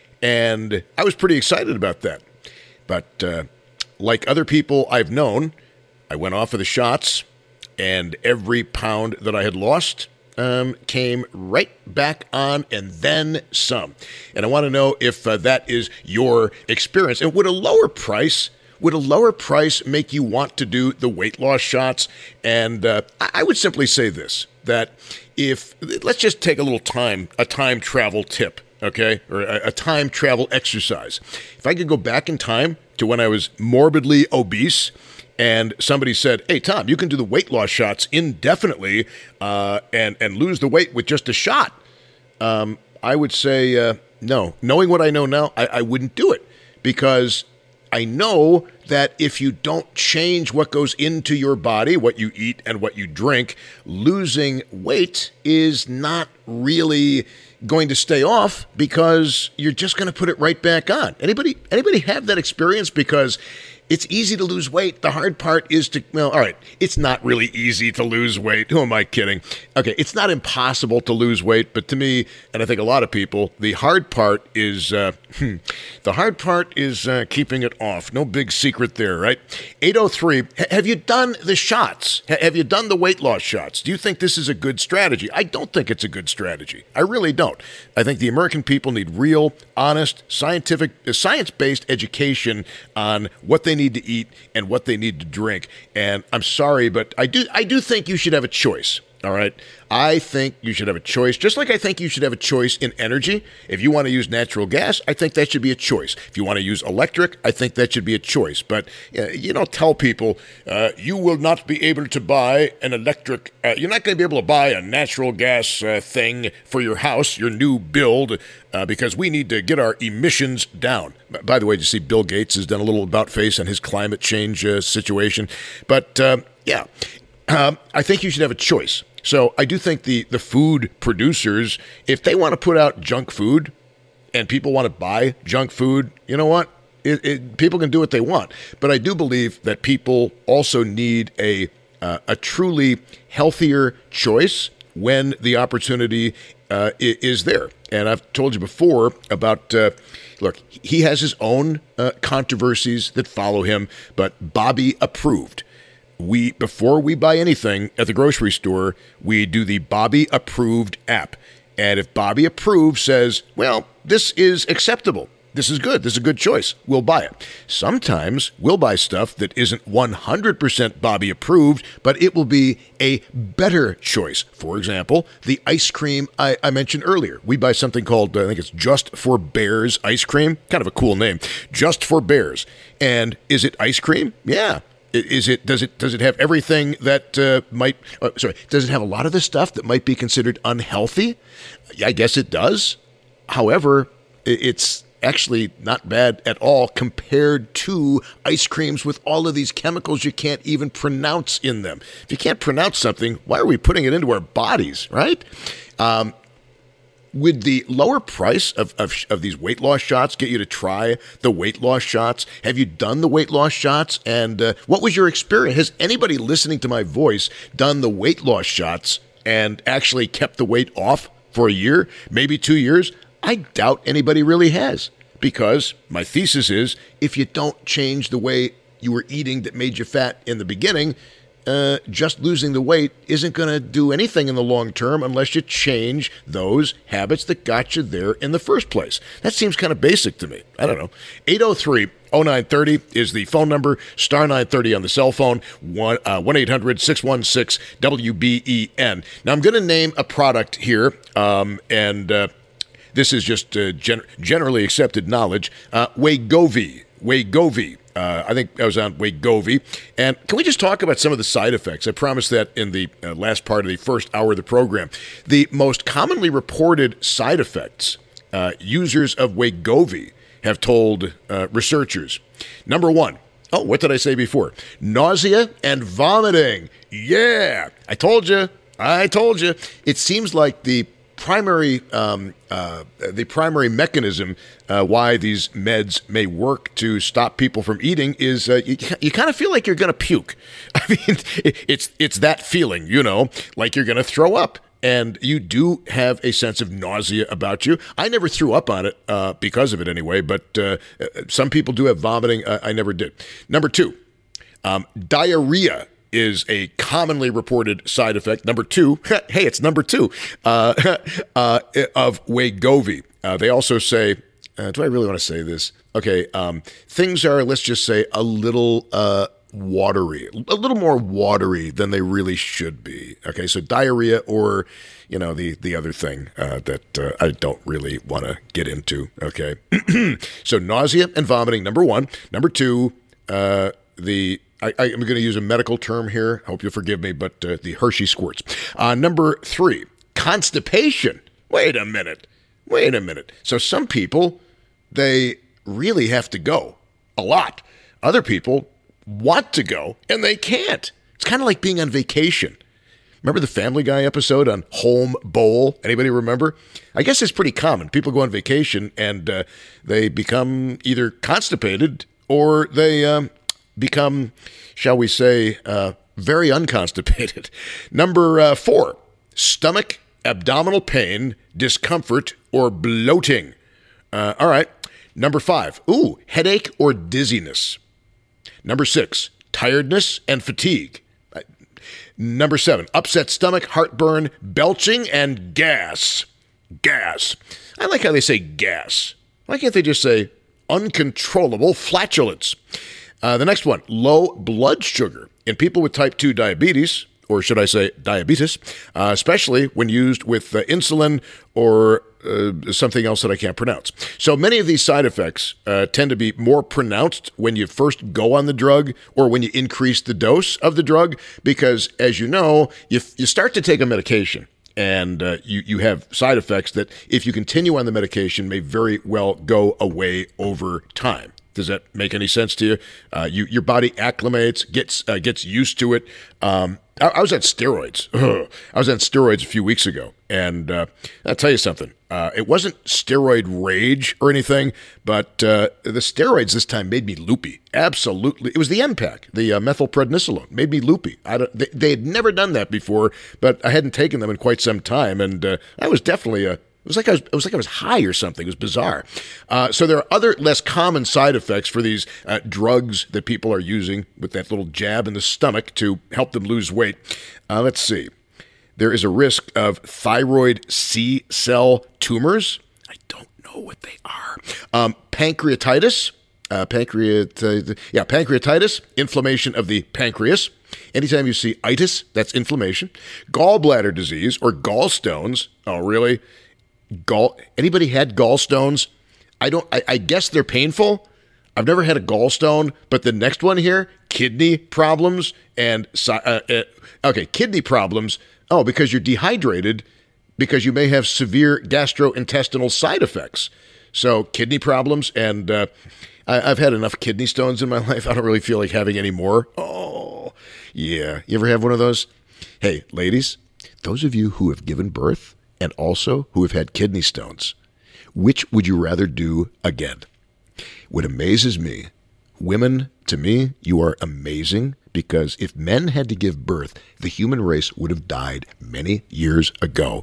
and I was pretty excited about that. But uh, like other people I've known, I went off of the shots, and every pound that I had lost um, came right back on, and then some. And I want to know if uh, that is your experience. And would a lower price, would a lower price make you want to do the weight loss shots? And uh, I would simply say this, that if, let's just take a little time, a time travel tip, okay, or a, a time travel exercise. If I could go back in time to when I was morbidly obese, and somebody said, hey, Tom, you can do the weight loss shots indefinitely uh, and, and lose the weight with just a shot, um, I would say uh, no. Knowing what I know now, I, I wouldn't do it, because I know that if you don't change what goes into your body, what you eat and what you drink, losing weight is not really going to stay off, because you're just going to put it right back on. Anybody, anybody have that experience? Because it's easy to lose weight. The hard part is to, well, all right, it's not really easy to lose weight. Who am I kidding? Okay, it's not impossible to lose weight, but to me, and I think a lot of people, the hard part is, uh, hmm, the hard part is uh, keeping it off. No big secret there, right? eight oh three, have you done the shots? Have you done the weight loss shots? Do you think this is a good strategy? I don't think it's a good strategy. I really don't. I think the American people need real, honest, scientific, uh, science-based education on what they need to eat and what they need to drink. And I'm sorry, but I do I do think you should have a choice. All right. I think you should have a choice, just like I think you should have a choice in energy. If you want to use natural gas, I think that should be a choice. If you want to use electric, I think that should be a choice. But uh, you don't tell people uh, you will not be able to buy an electric, uh, you're not going to be able to buy a natural gas uh, thing for your house, your new build, uh, because we need to get our emissions down. By the way, did you see Bill Gates has done a little about face on his climate change uh, situation? But uh, yeah. Um, I think you should have a choice. So I do think the, the food producers, if they want to put out junk food and people want to buy junk food, you know what? It, it, people can do what they want. But I do believe that people also need a uh, a truly healthier choice when the opportunity uh, is there. And I've told you before about, uh, look, he has his own uh, controversies that follow him, but Bobby approved. We, before we buy anything at the grocery store, we do the Bobby Approved app. And if Bobby Approved says, well, this is acceptable, this is good. This is a good choice. We'll buy it. Sometimes we'll buy stuff that isn't one hundred percent Bobby approved, but it will be a better choice. For example, the ice cream I, I mentioned earlier. We buy something called, uh, I think it's Just for Bears ice cream. Kind of a cool name. Just for Bears. And is it ice cream? Yeah. Is it? Does it? Does it have everything that uh, might? Uh, sorry. Does it have a lot of the stuff that might be considered unhealthy? I guess it does. However, it's actually not bad at all compared to ice creams with all of these chemicals you can't even pronounce in them. If you can't pronounce something, why are we putting it into our bodies, right? Um, Would the lower price of, of of these weight loss shots get you to try the weight loss shots? Have you done the weight loss shots? And uh, what was your experience? Has anybody listening to my voice done the weight loss shots and actually kept the weight off for a year, maybe two years? I doubt anybody really has, because my thesis is if you don't change the way you were eating that made you fat in the beginning, Uh, just losing the weight isn't going to do anything in the long term unless you change those habits that got you there in the first place. That seems kind of basic to me. I don't know. eight oh three oh nine thirty is the phone number, star nine thirty on the cell phone, one eight hundred six one six W B E N. Now, I'm going to name a product here, um, and uh, this is just uh, gen- generally accepted knowledge. Uh, Wegovy. Wegovy. Uh, I think I was on Wegovy. And can we just talk about some of the side effects? I promised that in the uh, last part of the first hour of the program. The most commonly reported side effects uh, users of Wegovy have told uh, researchers. Number one, oh, what did I say before? Nausea and vomiting. Yeah, I told you. I told you. It seems like the primary um, uh, the primary mechanism uh, why these meds may work to stop people from eating is uh, you, you kind of feel like you're going to puke. I mean, it's it's that feeling, you know, like you're going to throw up. And you do have a sense of nausea about you. I never threw up on it uh, because of it anyway, but uh, some people do have vomiting. Uh, I never did. Number two, um, diarrhea is a commonly reported side effect. Number two, hey, it's number two, uh, uh, of Wegovy. Uh, they also say, uh, do I really want to say this? Okay, um, things are, let's just say, a little uh, watery, a little more watery than they really should be. Okay, so diarrhea or, you know, the, the other thing uh, that uh, I don't really want to get into, okay? So nausea and vomiting, number one. Number two, uh, the... I, I'm going to use a medical term here. I hope you'll forgive me, but uh, the Hershey squirts. Uh, number three, constipation. Wait a minute. Wait a minute. So some people, they really have to go a lot. Other people want to go, and they can't. It's kind of like being on vacation. Remember the Family Guy episode on Home Bowl? Anybody remember? I guess it's pretty common. People go on vacation, and uh, they become either constipated or they... Um, become, shall we say, uh, very unconstipated. Number uh, four, stomach, abdominal pain, discomfort, or bloating. Uh, all right. Number five, ooh, headache or dizziness. Number six, tiredness and fatigue. Uh, number seven, upset stomach, heartburn, belching, and gas. Gas. I like how they say gas. Why can't they just say uncontrollable flatulence? Uh, the next one, low blood sugar in people with type two diabetes, or should I say diabetes, uh, especially when used with uh, insulin or uh, something else that I can't pronounce. So many of these side effects uh, tend to be more pronounced when you first go on the drug or when you increase the dose of the drug, because as you know, you, you start to take a medication. And uh, you, you have side effects that, if you continue on the medication, may very well go away over time. Does that make any sense to you? Uh, you your body acclimates, gets uh, gets used to it. Um, I, I was on steroids. Ugh. I was on steroids a few weeks ago, and uh, I'll tell you something. Uh, it wasn't steroid rage or anything, but uh, the steroids this time made me loopy. Absolutely, it was the M PAC, the uh, methylprednisolone, made me loopy. I don't, they, they had never done that before, but I hadn't taken them in quite some time, and uh, I was definitely a It was like I was, it was like I was high or something. It was bizarre. Uh, so there are other less common side effects for these uh, drugs that people are using with that little jab in the stomach to help them lose weight. Uh, let's see. There is a risk of thyroid C cell tumors. I don't know know what they are. Um, pancreatitis, uh, pancreat, uh, yeah, pancreatitis, inflammation of the pancreas. Anytime you see itis, that's inflammation. Gallbladder disease or gallstones. Oh, really? Gall? Anybody had gallstones? I don't. I, I guess they're painful. I've never had a gallstone, but the next one here, kidney problems and uh, uh, okay, kidney problems. Oh, because you're dehydrated, because you may have severe gastrointestinal side effects. So kidney problems, and uh, I, I've had enough kidney stones in my life. I don't really feel like having any more. Oh, yeah. You ever have one of those? Hey, ladies, those of you who have given birth and also who have had kidney stones, which would you rather do again? What amazes me, women, to me, you are amazing, because if men had to give birth, the human race would have died many years ago.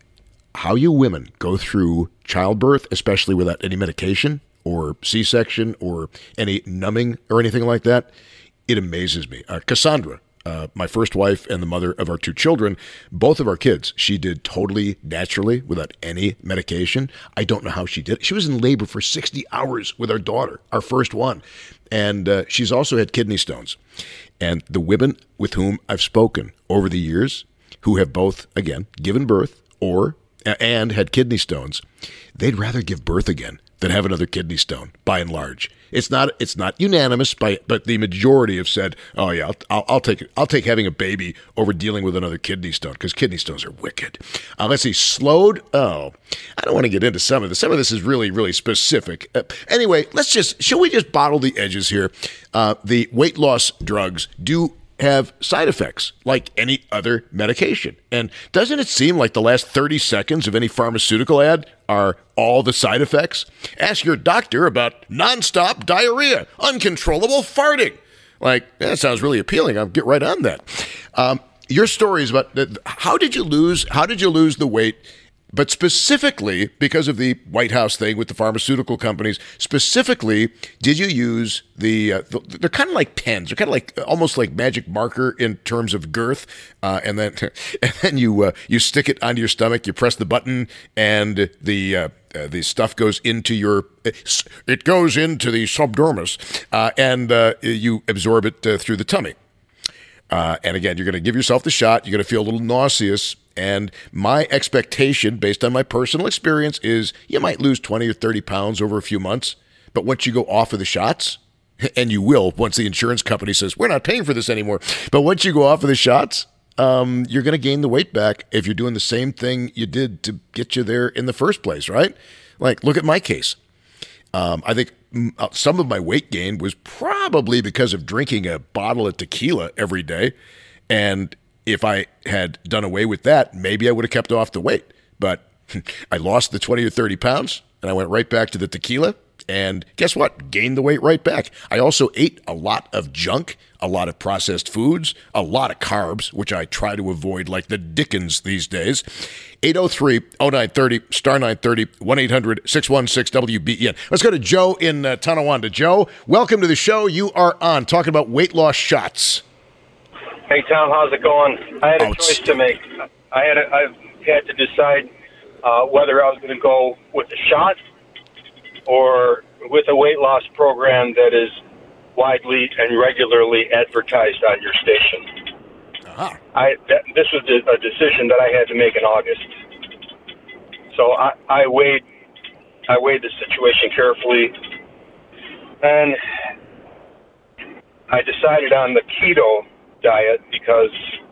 How you women go through childbirth, especially without any medication or C-section or any numbing or anything like that, it amazes me. Uh, Cassandra, uh, my first wife and the mother of our two children, both of our kids, she did totally naturally without any medication. I don't know how she did it. She was in labor for sixty hours with our daughter, our first one. And uh, she's also had kidney stones. And the women with whom I've spoken over the years, who have both, again, given birth or and had kidney stones, they'd rather give birth again than have another kidney stone, by and large. It's not it's not unanimous, by, but the majority have said, "Oh yeah, I'll, I'll, I'll take it. I'll take having a baby over dealing with another kidney stone, because kidney stones are wicked." Uh, let's see, slowed. Oh, I don't want to get into some of this. Some of this is really really specific. Uh, anyway, let's just shall we just bottle the edges here? Uh, the weight loss drugs do have side effects like any other medication. And doesn't it seem like the last thirty seconds of any pharmaceutical ad are all the side effects? Ask your doctor about nonstop diarrhea, uncontrollable farting. Like, that sounds really appealing. I'll get right on that. Um, your story is about how did you lose, how did you lose the weight? But specifically, because of the White House thing with the pharmaceutical companies, specifically, did you use the, uh, the they're kind of like pens. They're kind of like, almost like magic marker in terms of girth. Uh, and then and then you uh, you stick it onto your stomach, you press the button, and the uh, uh, the stuff goes into your, it goes into the subdermis, uh, and uh, you absorb it uh, through the tummy. Uh, and again, you're going to give yourself the shot. You're going to feel a little nauseous. And my expectation, based on my personal experience, is you might lose twenty or thirty pounds over a few months. But once you go off of the shots, and you will once the insurance company says, we're not paying for this anymore. But once you go off of the shots, um, you're going to gain the weight back if you're doing the same thing you did to get you there in the first place, right? Like, look at my case. Um, I think some of my weight gain was probably because of drinking a bottle of tequila every day. And if I had done away with that, maybe I would have kept off the weight. But I lost the twenty or thirty pounds, and I went right back to the tequila. And guess what? Gained the weight right back. I also ate a lot of junk, a lot of processed foods, a lot of carbs, which I try to avoid like the Dickens these days. eight oh three oh nine thirty, star nine thirty, one eight hundred six one six W B E N. Let's go to Joe in uh, Tonawanda. Joe, welcome to the show. You are on, talking about weight loss shots. Hey, Tom, how's it going? I had a oh, choice to make. I had a, I had to decide uh, whether I was going to go with a shot or with a weight loss program that is widely and regularly advertised on your station. Uh-huh. I that, this was a decision that I had to make in August. So I, I weighed I weighed the situation carefully, and I decided on the keto diet because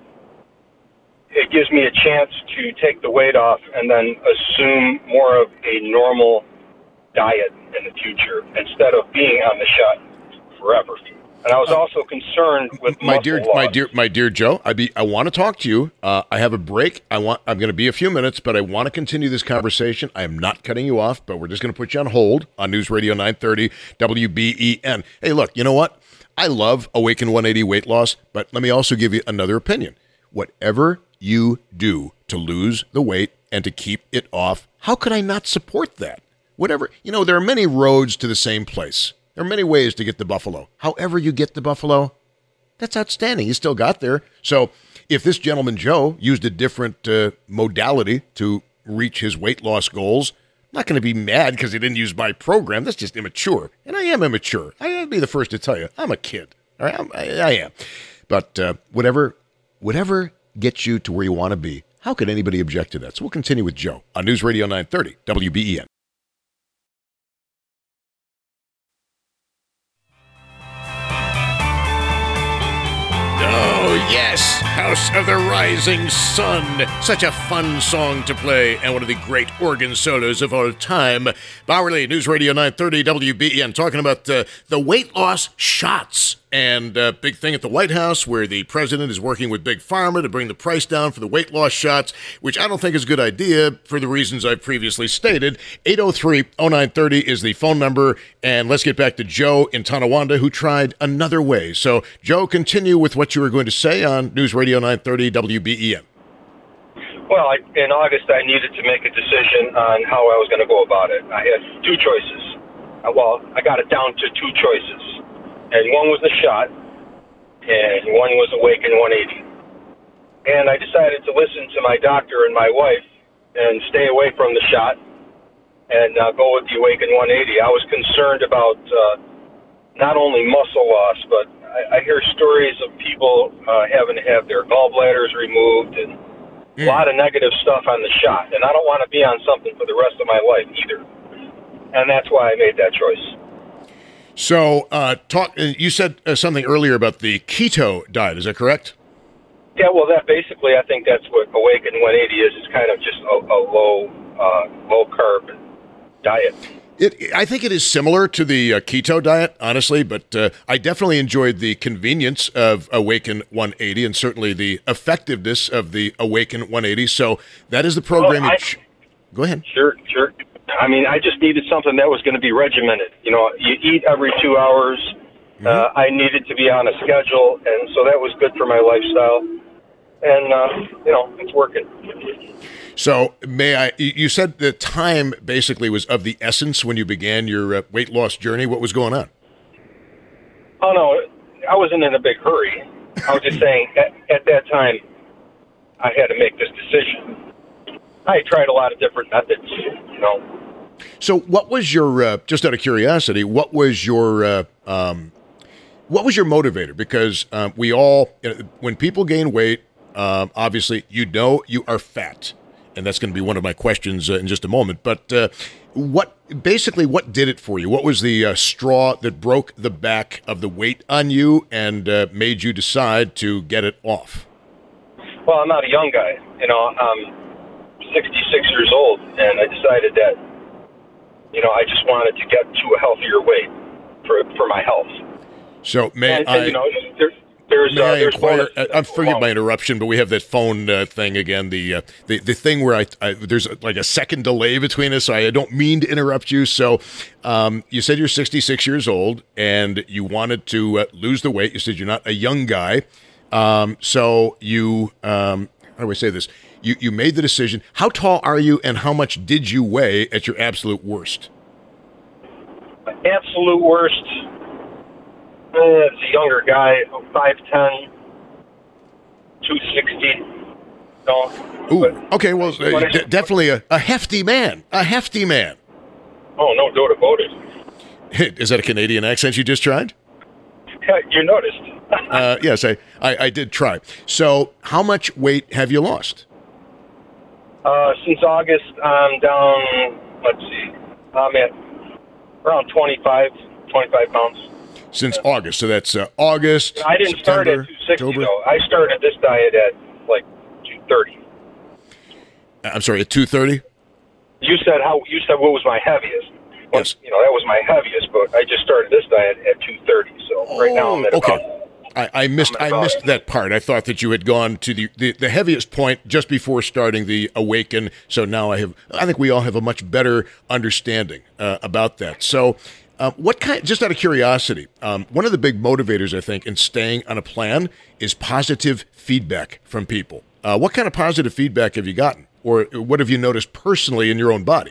it gives me a chance to take the weight off and then assume more of a normal diet in the future instead of being on the shot forever. And I was also concerned with my dear, loss. my dear, my dear Joe. I be, I want to talk to you. Uh, I have a break. I want. I'm going to be a few minutes, but I want to continue this conversation. I am not cutting you off, but we're just going to put you on hold on News Radio nine thirty W B E N. Hey, look, you know what? I love Awaken one eighty weight loss, but let me also give you another opinion. Whatever you do to lose the weight and to keep it off, how could I not support that? Whatever, you know, there are many roads to the same place. There are many ways to get the buffalo. However you get the buffalo, that's outstanding. You still got there. So if this gentleman, Joe, used a different uh, modality to reach his weight loss goals, not going to be mad because he didn't use my program. That's just immature. And I am immature. I'll be the first to tell you. I'm a kid. All right? I'm, I, I am. But uh, whatever, whatever gets you to where you want to be, how could anybody object to that? So we'll continue with Joe on News Radio nine thirty, W B E N. Oh, yes, House of the Rising Sun. Such a fun song to play and one of the great organ solos of all time. Bowerly, News Radio nine thirty, W B E N, talking about uh, the weight loss shots. And uh, big thing at the White House where the president is working with Big Pharma to bring the price down for the weight loss shots, which I don't think is a good idea for the reasons I've previously stated. eight oh three oh nine thirty is the phone number. And let's get back to Joe in Tonawanda, who tried another way. So, Joe, continue with what you were going to say on News Radio nine thirty W B E N. Well, I, in August, I needed to make a decision on how I was going to go about it. I had two choices. Uh, well, I got it down to two choices. And one was the shot, and one was Awaken one eighty. And I decided to listen to my doctor and my wife and stay away from the shot and uh, go with the Awaken one eighty. I was concerned about uh, not only muscle loss, but I, I hear stories of people uh, having to have their gallbladders removed and mm. a lot of negative stuff on the shot. And I don't want to be on something for the rest of my life either. And that's why I made that choice. So, uh, talk. You said uh, something earlier about the keto diet. Is that correct? Yeah, well, that basically, I think that's what Awaken one eighty is. It's kind of just a, a low, uh, low carb diet. It, I think it is similar to the uh, keto diet, honestly, but uh, I definitely enjoyed the convenience of Awaken one eighty and certainly the effectiveness of the Awaken one eighty. So that is the program. Well, I, ch- Go ahead. Sure, sure. I mean, I just needed something that was going to be regimented. You know, you eat every two hours. Mm-hmm. Uh, I needed to be on a schedule, and so that was good for my lifestyle. And, uh, you know, it's working. So may I, you said the time basically was of the essence when you began your uh, weight loss journey. What was going on? Oh, no, I wasn't in a big hurry. I was just saying at, at that time I had to make this decision. I tried a lot of different methods, you know. So what was your, uh, just out of curiosity, what was your, uh, um, what was your motivator? Because uh, we all, you know, when people gain weight, um, obviously you know you are fat. And that's going to be one of my questions uh, in just a moment. But uh, what, basically, what did it for you? What was the uh, straw that broke the back of the weight on you and uh, made you decide to get it off? Well, I'm not a young guy. You know, I'm sixty-six years old, and I decided that, you know, I just wanted to get to a healthier weight for for my health. So may and, I? And, you know, there, there's, may uh, I there's inquire? bonus, I'm forgive well, my interruption, but we have that phone uh, thing again. The uh, the the thing where I, I there's like a second delay between us. So I don't mean to interrupt you. So um, you said you're sixty-six years old and you wanted to uh, lose the weight. You said you're not a young guy. Um, so you um, how do I say this? You you made the decision. How tall are you, and how much did you weigh at your absolute worst? Absolute worst. Uh, as a younger guy, five ten, two sixty. No. Ooh. But, okay. Well, uh, d- definitely a, a hefty man. A hefty man. Oh no, doubt about it. Is that a Canadian accent you just tried? Yeah, you noticed. uh, yes, I, I I did try. So, how much weight have you lost? Uh, since August, I'm down, let's see, I'm at around twenty-five, twenty-five pounds. Since August, so that's uh, August, I didn't September, start at two sixty, October. though. I started this diet at, like, two thirty. I'm sorry, at two thirty? You said how? You said what was my heaviest. Well, Yes. You know, that was my heaviest, but I just started this diet at two thirty, so right now I'm at okay. about... I, I missed I missed that part. I thought that you had gone to the, the, the heaviest point just before starting the Awaken. So now I have, I think we all have a much better understanding uh, about that. So uh, what kind, just out of curiosity, um, one of the big motivators, I think, in staying on a plan is positive feedback from people. Uh, what kind of positive feedback have you gotten? Or what have you noticed personally in your own body?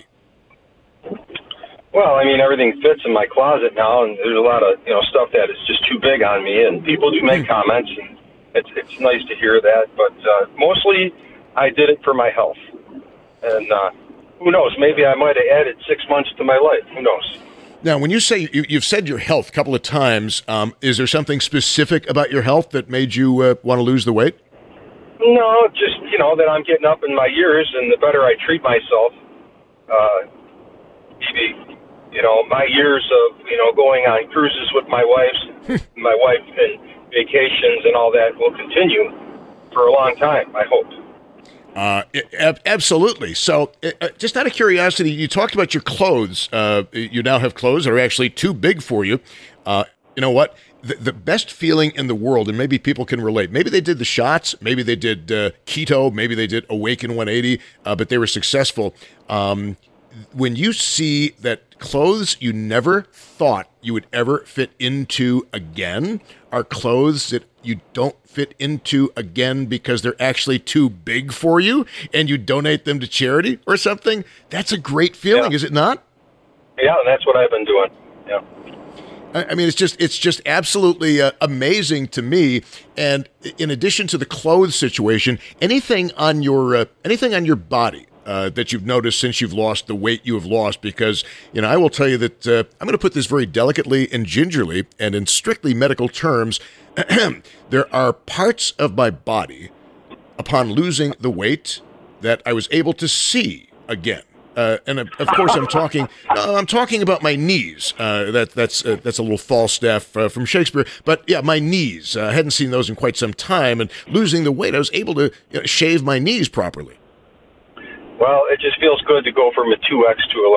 Well, I mean, everything fits in my closet now, and there's a lot of, you know, stuff that is just too big on me, and people do make comments, and it's it's nice to hear that, but uh, mostly I did it for my health, and uh, who knows? Maybe I might have added six months to my life. Who knows? Now, when you say you, you've said your health a couple of times, um, is there something specific about your health that made you uh, want to lose the weight? No, just, you know, that I'm getting up in my years, and the better I treat myself, uh, maybe, you know, my years of, you know, going on cruises with my wife, my wife and vacations and all that will continue for a long time, I hope. Uh, ab- absolutely. So, uh, just out of curiosity, you talked about your clothes. Uh, you now have clothes that are actually too big for you. Uh, you know what? The, the best feeling in the world, and maybe people can relate. Maybe they did the shots. Maybe they did uh, keto. Maybe they did Awaken one eighty, uh, but they were successful. Um, when you see that clothes you never thought you would ever fit into again are clothes that you don't fit into again because they're actually too big for you, and you donate them to charity or something, that's a great feeling, yeah. Is it not? Yeah, and that's what I've been doing. Yeah. I mean, it's just it's just absolutely uh, amazing to me. And in addition to the clothes situation, anything on your uh, anything on your body uh, that you've noticed since you've lost the weight you have lost? Because, you know, I will tell you that uh, I'm going to put this very delicately and gingerly, and in strictly medical terms. There are parts of my body upon losing the weight that I was able to see again. Uh, and of, of course, I'm talking. Uh, I'm talking about my knees. Uh, that that's uh, that's a little Falstaff uh, from Shakespeare. But yeah, my knees. Uh, I hadn't seen those in quite some time. And losing the weight, I was able to you know, shave my knees properly. Well, it just feels good to go from a two X to a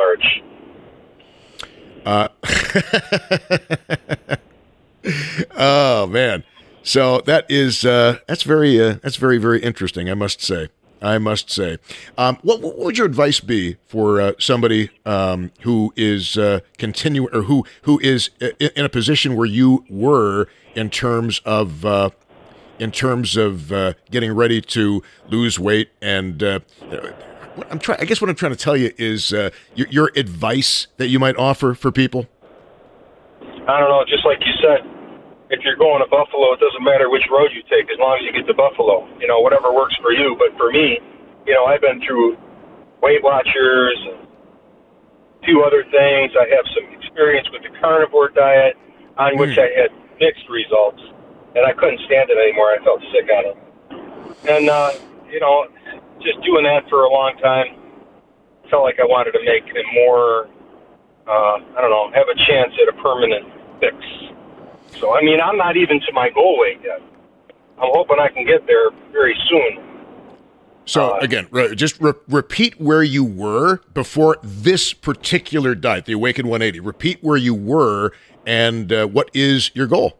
large. Uh, oh man, so that is uh, that's very uh, that's very very interesting. I must say. I must say. Um, what, what would your advice be for uh, somebody um, who is uh, continue or who who is in a position where you were in terms of uh, in terms of uh, getting ready to lose weight? And uh, I'm trying. I guess what I'm trying to tell you is uh, your, your advice that you might offer for people. I don't know. Just like you said. If you're going to Buffalo, it doesn't matter which road you take as long as you get to Buffalo. You know, whatever works for you. But for me, you know, I've been through Weight Watchers and a few other things. I have some experience with the carnivore diet on which I had mixed results, and I couldn't stand it anymore. I felt sick on it. And, uh, you know, just doing that for a long time, felt like I wanted to make it more, uh, I don't know, have a chance at a permanent fix. So, I mean, I'm not even to my goal weight yet. I'm hoping I can get there very soon. So, uh, again, re- just re- repeat where you were before this particular diet, the Awaken one eighty. Repeat where you were and uh, what is your goal?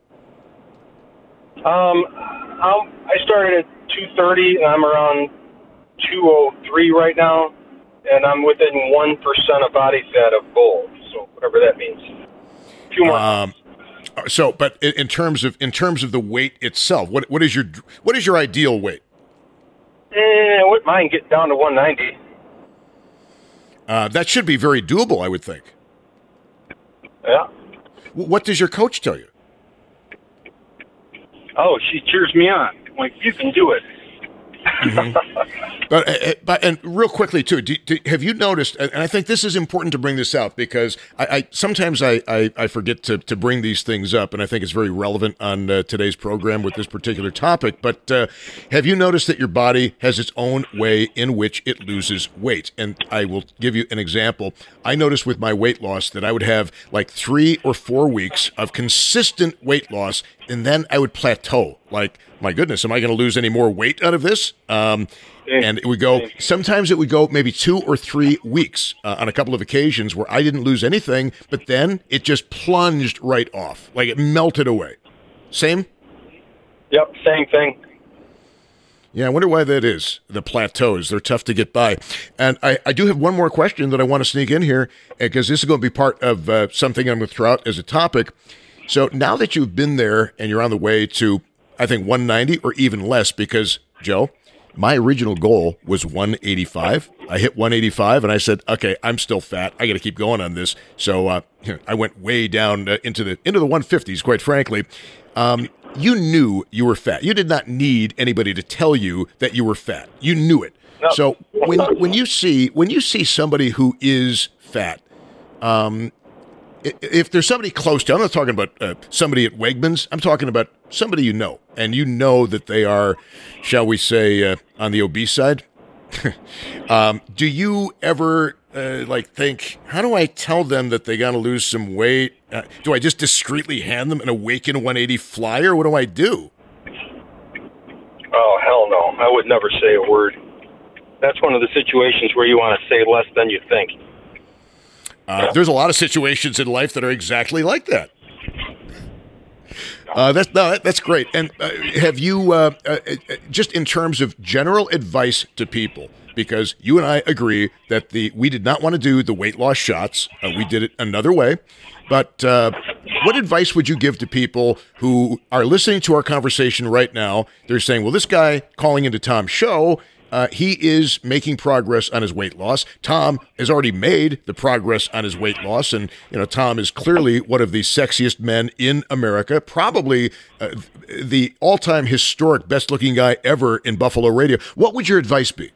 Um, I'm, I started at two thirty, and I'm around two oh three right now, and I'm within one percent of body fat of goal, so whatever that means. A few more um, So, but in terms of in terms of the weight itself, what what is your what is your ideal weight? Eh, I wouldn't mind getting down to one ninety. Uh, that should be very doable, I would think. Yeah. What does your coach tell you? Oh, she cheers me on. Like, you can do it. Mm-hmm. but, uh, but and real quickly too, do, do, have you noticed? And I think this is important to bring this out because I, I sometimes I, I, I forget to, to bring these things up, and I think it's very relevant on uh, today's program with this particular topic. But uh, have you noticed that your body has its own way in which it loses weight? And I will give you an example. I noticed with my weight loss that I would have like three or four weeks of consistent weight loss, and then I would plateau. Like, my goodness, am I going to lose any more weight out of this? Um, and it would go, sometimes it would go maybe two or three weeks uh, on a couple of occasions where I didn't lose anything, but then it just plunged right off. Like it melted away. Same? Yep, same thing. Yeah, I wonder why that is. The plateaus, they're tough to get by. And I, I do have one more question that I want to sneak in here, because this is going to be part of uh, something I'm going to throw out as a topic. So now that you've been there and you're on the way to, I think, one ninety or even less, because, Joe, my original goal was one eighty-five. I hit one eighty-five, and I said, okay, I'm still fat. I got to keep going on this. So uh, I went way down uh, into the into the one fifties, quite frankly. Um, you knew you were fat. You did not need anybody to tell you that you were fat. You knew it. No. So when when you see when you see somebody who is fat, um, i- if there's somebody close to, I'm not talking about uh, somebody at Wegmans. I'm talking about somebody you know, and you know that they are, shall we say, uh, on the obese side. um, do you ever uh, like think, how do I tell them that they got to lose some weight? Uh, do I just discreetly hand them an Awaken one eighty flyer? What do I do? Oh, hell no. I would never say a word. That's one of the situations where you want to say less than you think. Uh, there's a lot of situations in life that are exactly like that. Uh, that's no, that, that's great. And uh, have you, uh, uh, uh, just in terms of general advice to people, because you and I agree that the we did not want to do the weight loss shots. Uh, we did it another way. But uh, what advice would you give to people who are listening to our conversation right now? They're saying, well, this guy calling into Tom's show, uh, he is making progress on his weight loss. Tom has already made the progress on his weight loss. And, you know, Tom is clearly one of the sexiest men in America, probably uh, the all-time historic best-looking guy ever in Buffalo radio. What would your advice be?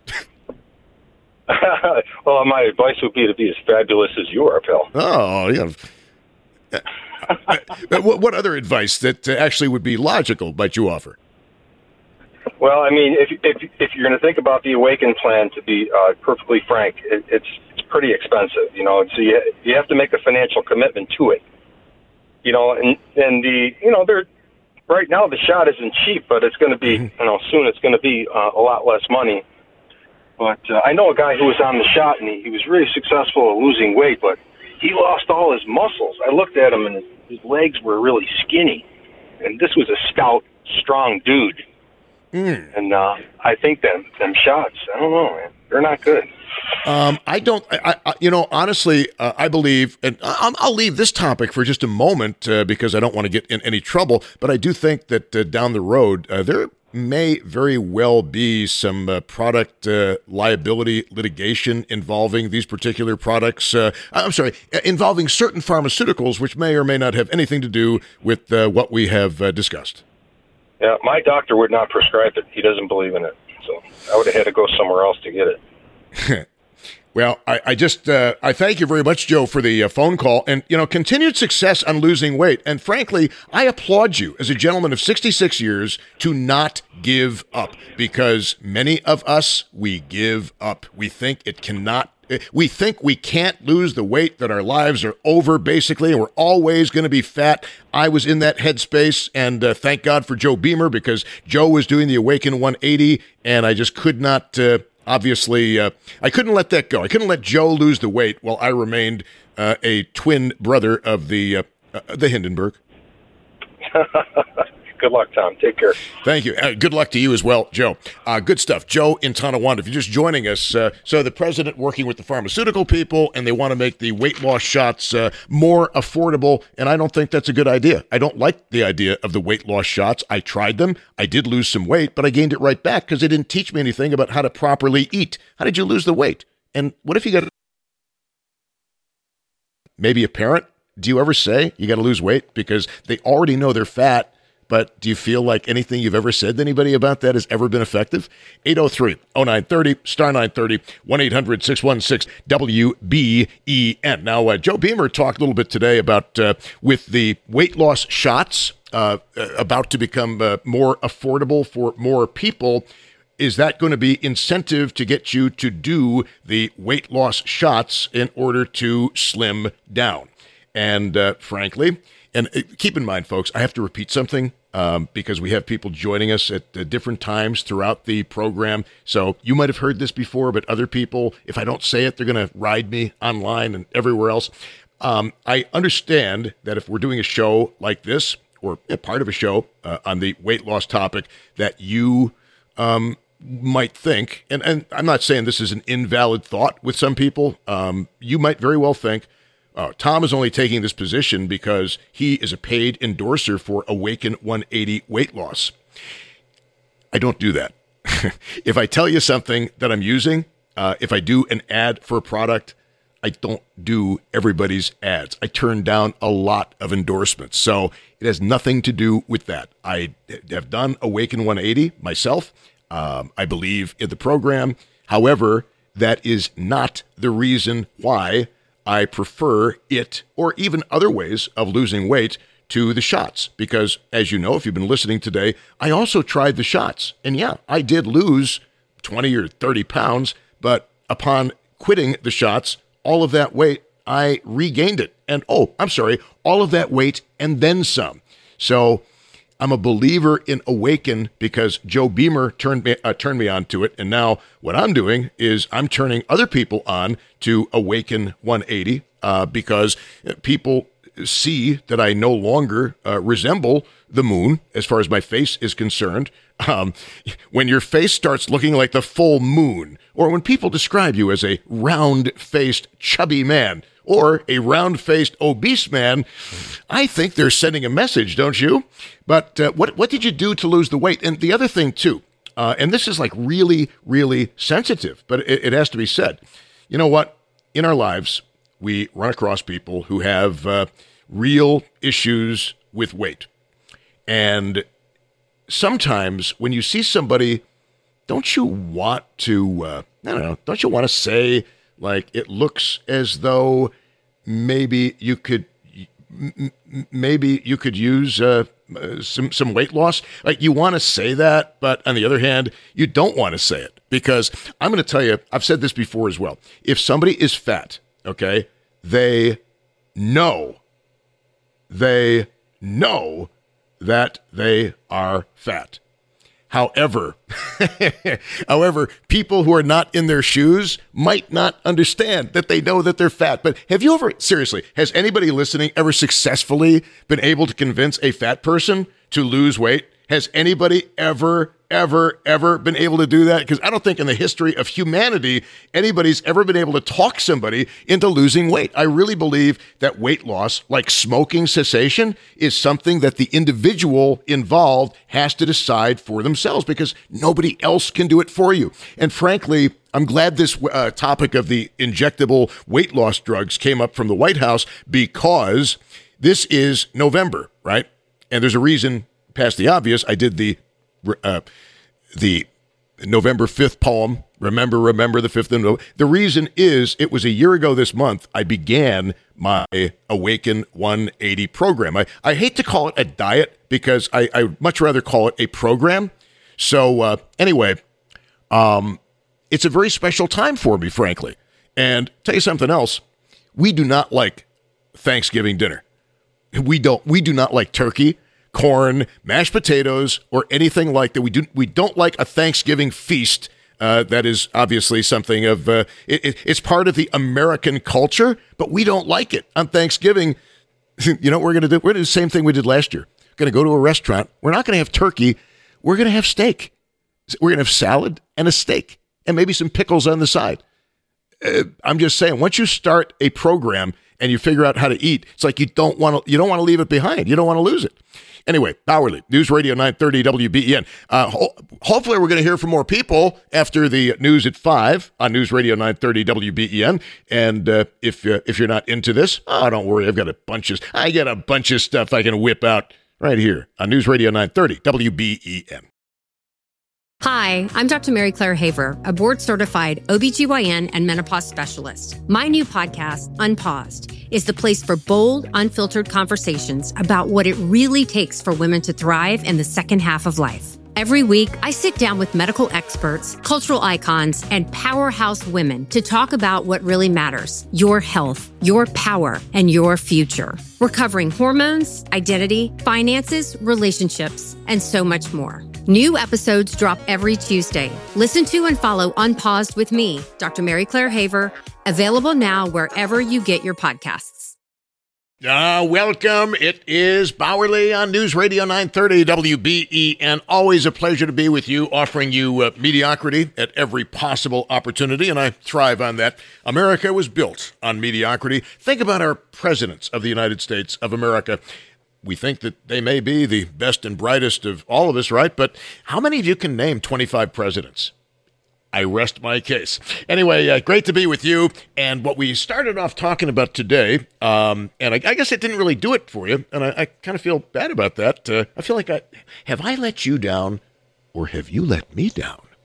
Well, my advice would be to be as fabulous as you are, pal. Oh, yeah. Uh, what, what other advice that uh, actually would be logical might you offer? Well, I mean, if if if you're going to think about the Awaken plan, to be uh, perfectly frank, it, it's it's pretty expensive. You know, so you you have to make a financial commitment to it. You know, and and the you know they're right now the shot isn't cheap, but it's going to be you know soon it's going to be uh, a lot less money. But uh, I know a guy who was on the shot, and he, he was really successful at losing weight, but he lost all his muscles. I looked at him, and his, his legs were really skinny. And this was a stout, strong dude. Mm. And uh, I think them them shots, I don't know, man, they're not good. Um, I don't, I, I, you know, honestly, uh, I believe, and I'll, I'll leave this topic for just a moment uh, because I don't want to get in any trouble, but I do think that uh, down the road, uh, there may very well be some uh, product uh, liability litigation involving these particular products. Uh, I'm sorry, involving certain pharmaceuticals, which may or may not have anything to do with uh, what we have uh, discussed. Yeah, my doctor would not prescribe it. He doesn't believe in it. So I would have had to go somewhere else to get it. Well, I, I just, uh, I thank you very much, Joe, for the uh, phone call and, you know, continued success on losing weight. And frankly, I applaud you as a gentleman of sixty-six years to not give up, because many of us, we give up. We think it cannot, we think we can't lose the weight, that our lives are over basically, and we're always going to be fat. I was in that headspace, and uh, thank God for Joe Beamer, because Joe was doing the Awaken one eighty, and I just could not, uh, Obviously, uh, I couldn't let that go. I couldn't let Joe lose the weight while I remained uh, a twin brother of the uh, uh, the Hindenburg. Good luck, Tom. Take care. Thank you. Uh, good luck to you as well, Joe. Uh, good stuff. Joe in Tonawanda, if you're just joining us, uh, so the president working with the pharmaceutical people, and they want to make the weight loss shots uh, more affordable, and I don't think that's a good idea. I don't like the idea of the weight loss shots. I tried them. I did lose some weight, but I gained it right back because they didn't teach me anything about how to properly eat. How did you lose the weight? And what if you got maybe a parent? Do you ever say you got to lose weight because they already know they're fat? But do you feel like anything you've ever said to anybody about that has ever been effective? eight oh three oh nine thirty, star nine thirty, one eight hundred six one six W B E N. Now, uh, Joe Beamer talked a little bit today about uh, with the weight loss shots uh, about to become uh, more affordable for more people. Is that going to be incentive to get you to do the weight loss shots in order to slim down? And uh, frankly, and keep in mind, folks, I have to repeat something um, because we have people joining us at uh, different times throughout the program. So you might have heard this before, but other people, if I don't say it, they're going to ride me online and everywhere else. Um, I understand that if we're doing a show like this, or a part of a show uh, on the weight loss topic, that you um, might think, and, and I'm not saying this is an invalid thought with some people, um, you might very well think, Uh, Tom is only taking this position because he is a paid endorser for Awaken one eighty weight loss. I don't do that. If I tell you something that I'm using, uh, if I do an ad for a product, I don't do everybody's ads. I turn down a lot of endorsements. So it has nothing to do with that. I have done Awaken one eighty myself. Um, I believe in the program. However, that is not the reason why I prefer it or even other ways of losing weight to the shots. Because, as you know, if you've been listening today, I also tried the shots. And yeah, I did lose twenty or thirty pounds, but upon quitting the shots, all of that weight, I regained it. And, oh, I'm sorry, all of that weight and then some. So I'm a believer in Awaken because Joe Beamer turned me, uh, turned me on to it. And now what I'm doing is I'm turning other people on to Awaken one eighty uh, because people see that I no longer uh, resemble the moon as far as my face is concerned. Um, when your face starts looking like the full moon, or when people describe you as a round-faced, chubby man, or a round-faced, obese man, I think they're sending a message, don't you? But uh, what what did you do to lose the weight? And the other thing, too, uh, and this is like really, really sensitive, but it, it has to be said. You know what? In our lives, we run across people who have uh, real issues with weight. And sometimes when you see somebody, don't you want to, uh, I don't know, don't you want to say, like, it looks as though maybe you could, m- maybe you could use uh, some some weight loss? Like, you want to say that, but on the other hand, you don't want to say it. Because I'm going to tell you, I've said this before as well. If somebody is fat, okay, they know, they know that they are fat. However, however, people who are not in their shoes might not understand that they know that they're fat. But have you ever, seriously, has anybody listening ever successfully been able to convince a fat person to lose weight? Has anybody ever, ever, ever been able to do that? Because I don't think in the history of humanity, anybody's ever been able to talk somebody into losing weight. I really believe that weight loss, like smoking cessation, is something that the individual involved has to decide for themselves because nobody else can do it for you. And frankly, I'm glad this uh, topic of the injectable weight loss drugs came up from the White House because this is November, right? And there's a reason. Past the obvious, I did the uh, the November fifth poem, Remember, Remember the fifth of November. The reason is it was a year ago this month I began my Awaken one eighty program. I, I hate to call it a diet because I, I would much rather call it a program. So uh, anyway, um, it's a very special time for me, frankly. And tell you something else, we do not like Thanksgiving dinner. We don't. We do not like turkey, corn, mashed potatoes, or anything like that. We do we don't like a Thanksgiving feast. Uh, that is obviously something of uh, it, it, it's part of the American culture, but we don't like it on Thanksgiving. You know what we're going to do? We're going to do the same thing we did last year. We're going to go to a restaurant. We're not going to have turkey. We're going to have steak. We're going to have salad and a steak and maybe some pickles on the side. Uh, I'm just saying, once you start a program and you figure out how to eat, it's like you don't want to you don't want to leave it behind. You don't want to lose it. Anyway, Bowerly, News Radio nine thirty W B E N. Uh, ho- hopefully we're going to hear from more people after the news at five on News Radio nine thirty W B E N. And uh, if uh, if you're not into this, oh, don't worry. I've got a bunch of I got a bunch of stuff I can whip out right here on News Radio nine thirty W B E N. Hi, I'm Doctor Mary Claire Haver, a board-certified O B G Y N and menopause specialist. My new podcast, Unpaused, is the place for bold, unfiltered conversations about what it really takes for women to thrive in the second half of life. Every week, I sit down with medical experts, cultural icons, and powerhouse women to talk about what really matters: your health, your power, and your future. We're covering hormones, identity, finances, relationships, and so much more. New episodes drop every Tuesday. Listen to and follow Unpaused with me, Doctor Mary Claire Haver, available now wherever you get your podcasts. Uh, welcome. It is Bowerly on News Radio nine thirty W B E N. Always a pleasure to be with you, offering you uh, mediocrity at every possible opportunity, and I thrive on that. America was built on mediocrity. Think about our presidents of the United States of America. We think that they may be the best and brightest of all of us, right? But how many of you can name twenty-five presidents? I rest my case. Anyway, uh, great to be with you. And what we started off talking about today, um, and I, I guess it didn't really do it for you, and I, I kind of feel bad about that. Uh, I feel like I, have I let you down, or have you let me down?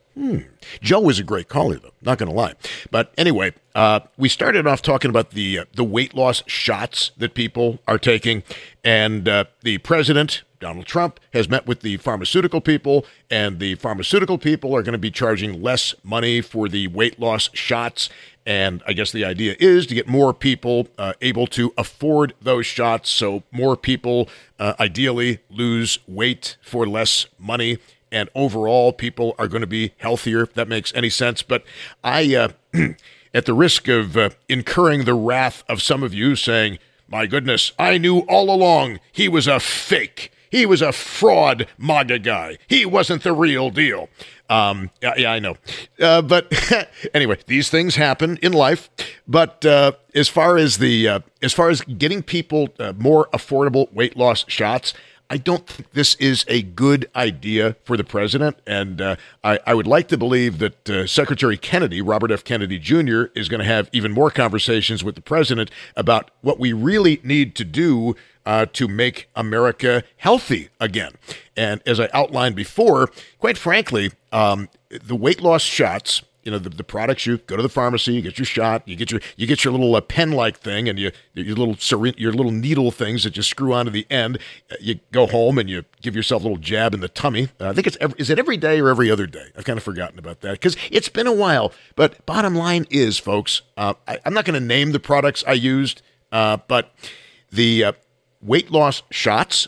Hmm. Joe was a great caller, though, not going to lie. But anyway, uh, we started off talking about the uh, the weight loss shots that people are taking. And uh, the president, Donald Trump, has met with the pharmaceutical people, and the pharmaceutical people are going to be charging less money for the weight loss shots. And I guess the idea is to get more people uh, able to afford those shots, so more people uh, ideally lose weight for less money. And overall, people are going to be healthier, if that makes any sense. But I, uh, at the risk of uh, incurring the wrath of some of you saying, my goodness, I knew all along he was a fake. He was a fraud MAGA guy. He wasn't the real deal. Um, yeah, yeah, I know. Uh, but anyway, these things happen in life. But uh, as far as the uh, as far as getting people uh, more affordable weight loss shots, I don't think this is a good idea for the president, and uh, I, I would like to believe that uh, Secretary Kennedy, Robert F. Kennedy Junior, is going to have even more conversations with the president about what we really need to do uh, to make America healthy again. And as I outlined before, quite frankly, um, the weight loss shots, you know, the, the products, you go to the pharmacy, you get your shot, you get your you get your little uh, pen-like thing, and you your little syringe, your little needle things that you screw onto the end. You go home and you give yourself a little jab in the tummy. Uh, I think it's every, is it every day or every other day? I've kind of forgotten about that because it's been a while. But bottom line is, folks, uh, I, I'm not going to name the products I used, uh, but the uh, weight loss shots,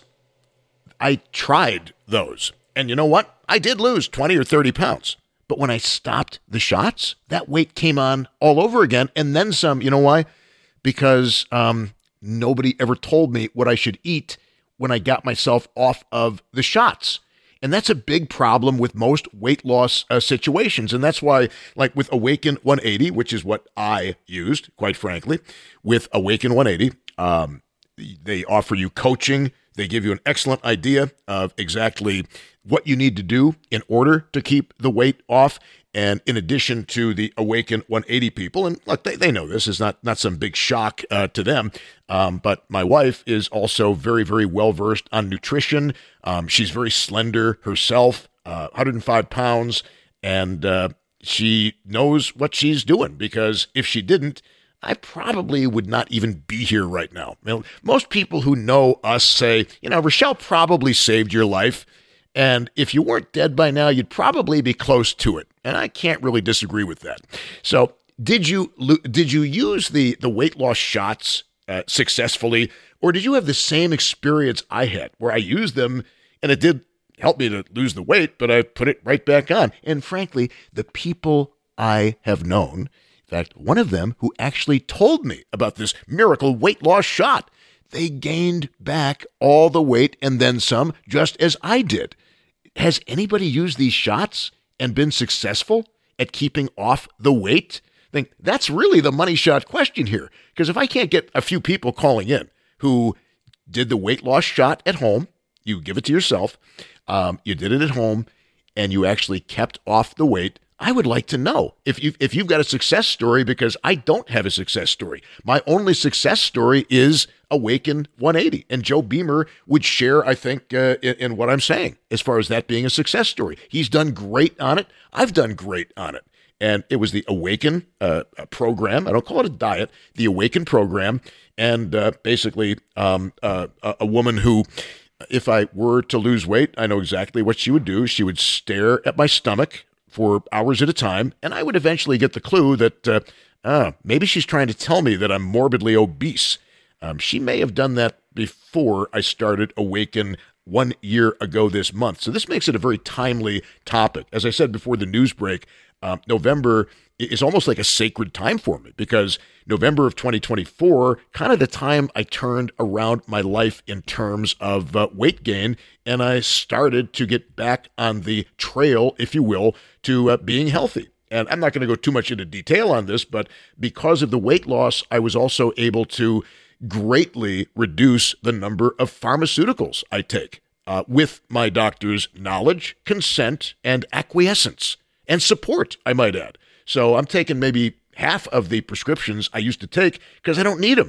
I tried those, and you know what? I did lose twenty or thirty pounds. But when I stopped the shots, that weight came on all over again, and then some. You know why? Because um, nobody ever told me what I should eat when I got myself off of the shots. And that's a big problem with most weight loss uh, situations. And that's why, like with Awaken one eighty, which is what I used, quite frankly, with Awaken one eighty, um, they offer you coaching. They give you an excellent idea of exactly what you need to do in order to keep the weight off. And in addition to the Awaken one eighty people, and look, they, they know this is not, not some big shock uh, to them, um, but my wife is also very, very well-versed on nutrition. Um, she's very slender herself, uh, one hundred five pounds, and uh, she knows what she's doing, because if she didn't, I probably would not even be here right now. You know, most people who know us say, you know, Rochelle probably saved your life. And if you weren't dead by now, you'd probably be close to it. And I can't really disagree with that. So did you did you use the, the weight loss shots uh, successfully? Or did you have the same experience I had, where I used them and it did help me to lose the weight, but I put it right back on? And frankly, the people I have known, in fact, one of them who actually told me about this miracle weight loss shot, they gained back all the weight and then some, just as I did. Has anybody used these shots and been successful at keeping off the weight? I think that's really the money shot question here. Because if I can't get a few people calling in who did the weight loss shot at home, you give it to yourself, um, you did it at home, and you actually kept off the weight, I would like to know if you if you've got a success story, because I don't have a success story. My only success story is Awaken one eighty, and Joe Beamer would share, I think, uh, in, in what I'm saying as far as that being a success story. He's done great on it. I've done great on it, and it was the Awaken uh, program. I don't call it a diet. The Awaken program, and uh, basically um, uh, a, a woman who, if I were to lose weight, I know exactly what she would do. She would stare at my stomach for hours at a time, and I would eventually get the clue that uh, uh, maybe she's trying to tell me that I'm morbidly obese. Um, she may have done that before I started Awaken one year ago this month. So this makes it a very timely topic. As I said before the news break, uh, November is almost like a sacred time for me, because November of twenty twenty-four, kind of the time I turned around my life in terms of uh, weight gain, and I started to get back on the trail, if you will, to uh, being healthy. And I'm not going to go too much into detail on this, but because of the weight loss, I was also able to greatly reduce the number of pharmaceuticals I take uh, with my doctor's knowledge, consent, and acquiescence, and support, I might add. So I'm taking maybe half of the prescriptions I used to take because I don't need them.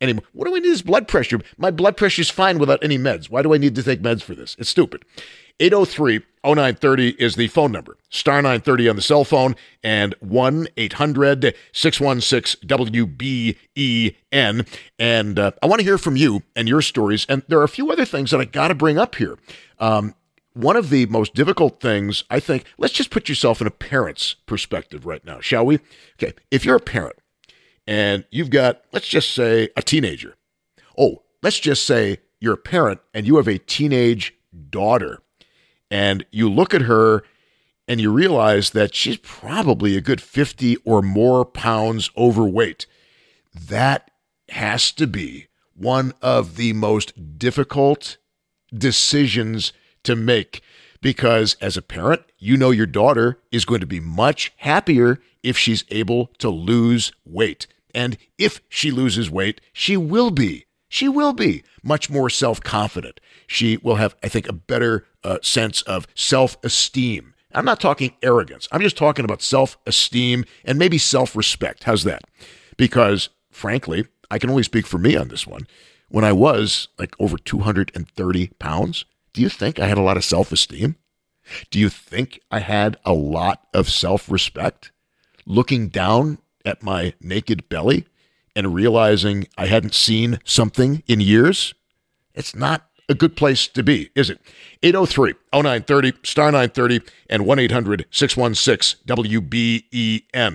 anymore. What do I need this blood pressure? My blood pressure is fine without any meds. Why do I need to take meds for this? It's stupid. eight oh three oh nine thirty is the phone number. Star nine thirty on the cell phone and one eight hundred six one six W B E N. And uh, I want to hear from you and your stories. And there are a few other things that I got to bring up here. Um, one of the most difficult things, I think, let's just put yourself in a parent's perspective right now, shall we? Okay, if you're a parent and you've got, let's just say, a teenager. Oh, let's just say you're a parent and you have a teenage daughter. And you look at her and you realize that she's probably a good fifty or more pounds overweight. That has to be one of the most difficult decisions to make, because as a parent, you know your daughter is going to be much happier if she's able to lose weight. And if she loses weight, she will be, she will be much more self-confident. She will have, I think, a better uh, sense of self-esteem. I'm not talking arrogance. I'm just talking about self-esteem and maybe self-respect. How's that? Because, frankly, I can only speak for me on this one. When I was like over two hundred thirty pounds, do you think I had a lot of self-esteem? Do you think I had a lot of self-respect? Looking down at my naked belly and realizing I hadn't seen something in years? It's not a good place to be, is it? eight oh three oh nine thirty, star nine thirty, and one eight hundred six one six W B E N.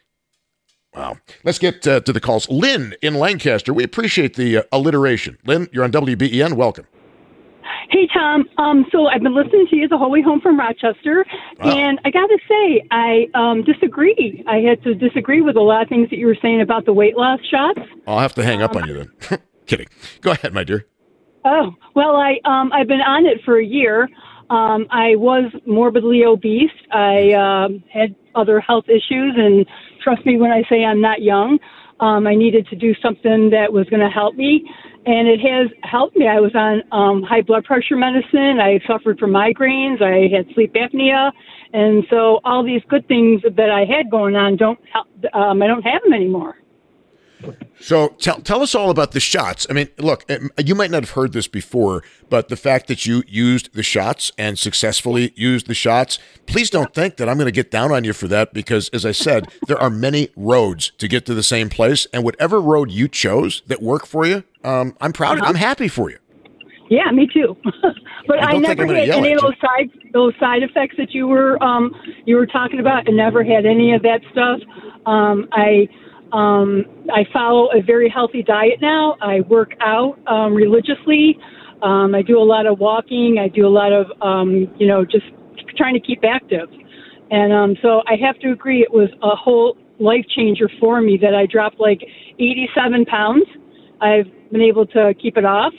Wow. Let's get uh, to the calls. Lynn in Lancaster. We appreciate the uh, alliteration. Lynn, you're on W B E N. Welcome. Hey, Tom. Um, so I've been listening to you the whole way home from Rochester, Wow. and I got to say, I um, disagree. I had to disagree with a lot of things that you were saying about the weight loss shots. I'll have to hang up on you then. Kidding. Go ahead, my dear. Oh, well, I, um, I've been on it for a year. Um, I was morbidly obese. I um, had other health issues, and trust me when I say I'm not young. Um, I needed to do something that was going to help me, and it has helped me. I was on um, high blood pressure medicine. I suffered from migraines. I had sleep apnea, and so all these good things that I had going on don't help, um, I don't have them anymore. So tell tell us all about the shots. I mean, look, you might not have heard this before, but the fact that you used the shots and successfully used the shots, please don't think that I'm going to get down on you for that, because, as I said, there are many roads to get to the same place, and whatever road you chose that worked for you, um, I'm proud of you. I'm happy for you. Yeah, me too. But I I don't think never I'm gonna had yell any at of you. those side those side effects that you were um, you were talking about. I never had any of that stuff. Um, I um, I follow a very healthy diet now. I work out um, religiously. Um, I do a lot of walking. I do a lot of um, you know just trying to keep active. And um, so I have to agree, it was a whole life changer for me that I dropped like eighty-seven pounds. I've been able to keep it off.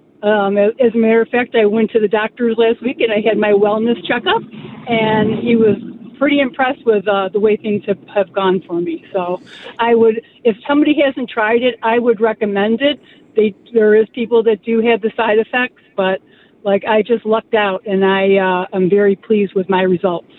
Um, as, as a matter of fact, I went to the doctor's last week and I had my wellness checkup, and he was pretty impressed with uh, the way things have, have gone for me. So I would, if somebody hasn't tried it, I would recommend it. They, there is people that do have the side effects, but like I just lucked out, and I uh, am very pleased with my results.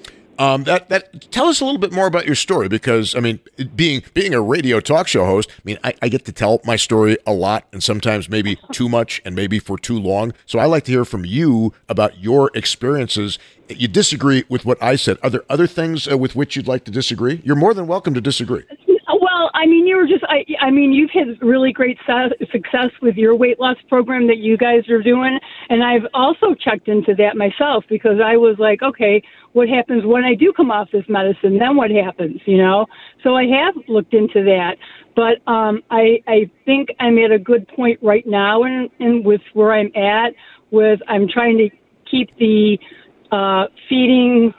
Um, that that tell us a little bit more about your story, because I mean, being being a radio talk show host, I mean, I, I get to tell my story a lot, and sometimes maybe too much, and maybe for too long. So I like to hear from you about your experiences. You disagree with what I said. Are there other things uh, with which you'd like to disagree? You're more than welcome to disagree. Well, I mean, you were just, I, I mean, you've had really great su- success with your weight loss program that you guys are doing. And I've also checked into that myself, because I was like, okay, what happens when I do come off this medicine? Then what happens, you know? So I have looked into that. But um, I, I think I'm at a good point right now in, in with where I'm at with, I'm trying to keep the uh, feeding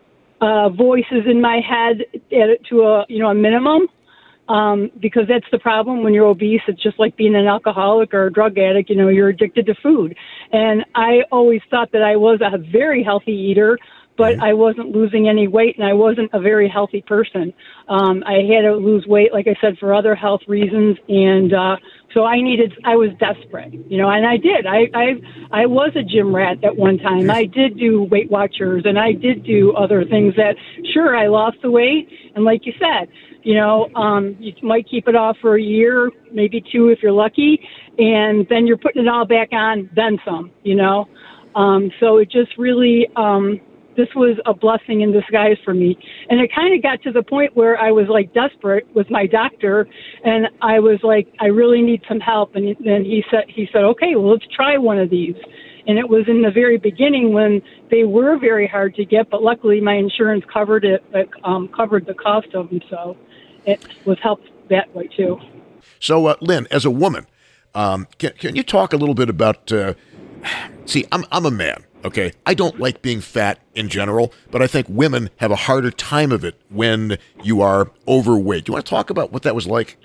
uh, voices in my head at, to a, you know, a minimum. Um, because that's the problem when you're obese. It's just like being an alcoholic or a drug addict. You know, you're addicted to food. And I always thought that I was a very healthy eater, but I wasn't losing any weight, and I wasn't a very healthy person. Um, I had to lose weight, like I said, for other health reasons. And uh, so I needed, I was desperate, you know, and I did. I, I, I was a gym rat at one time. I did do Weight Watchers, and I did do other things that, sure, I lost the weight. And like you said, You know, um, you might keep it off for a year, maybe two if you're lucky, and then you're putting it all back on, then some, you know. Um, so it just really, um, this was a blessing in disguise for me. And it kind of got to the point where I was like desperate with my doctor, and I was like, I really need some help. And then he said, he said, okay, well, let's try one of these. And it was in the very beginning when they were very hard to get, but luckily my insurance covered it, um, covered the cost of them. So it was helped that way too. So, uh, Lynn, as a woman, um, can, can you talk a little bit about, uh, see, I'm, I'm a man, okay? I don't like being fat in general, but I think women have a harder time of it when you are overweight. Do you want to talk about what that was like?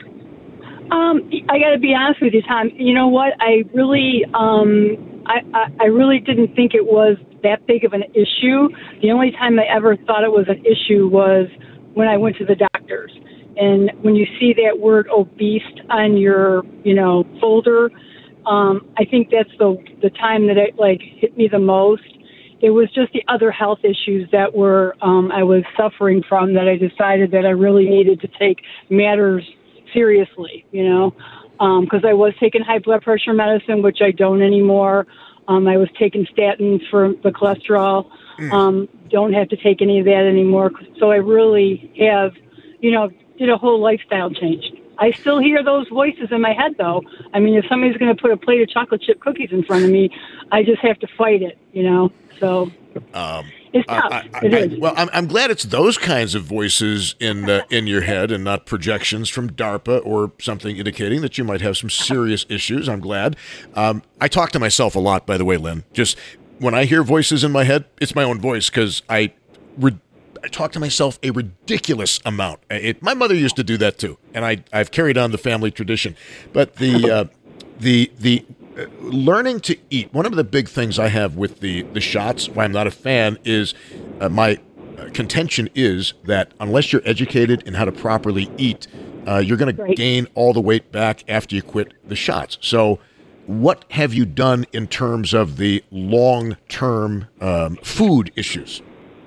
Um, I got to be honest with you, Tom. You know what? I really, um, I, I, I really didn't think it was that big of an issue. The only time I ever thought it was an issue was when I went to the doctors. And when you see that word obese on your, you know, folder, um, I think that's the the time that it like hit me the most. It was just the other health issues that were um, I was suffering from that I decided that I really needed to take matters seriously, you know, because um, I was taking high blood pressure medicine, which I don't anymore. Um, I was taking statins for the cholesterol. Um, don't have to take any of that anymore. So I really have, you know, did a whole lifestyle change. I still hear those voices in my head, though. I mean, if somebody's going to put a plate of chocolate chip cookies in front of me, I just have to fight it, you know. So um, it's tough. I, I, it I, is. Well, I'm, I'm glad it's those kinds of voices in uh, in your head and not projections from DARPA or something indicating that you might have some serious issues. I'm glad. Um, I talk to myself a lot, by the way, Lynn. Just when I hear voices in my head, it's my own voice because I. Re- I talk to myself a ridiculous amount. It, my mother used to do that too, and I, I've carried on the family tradition. But the uh, the the uh, learning to eat. One of the big things I have with the the shots, why I'm not a fan, is uh, my uh, contention is that unless you're educated in how to properly eat, uh, you're going Right. to gain all the weight back after you quit the shots. So, what have you done in terms of the long term um, food issues?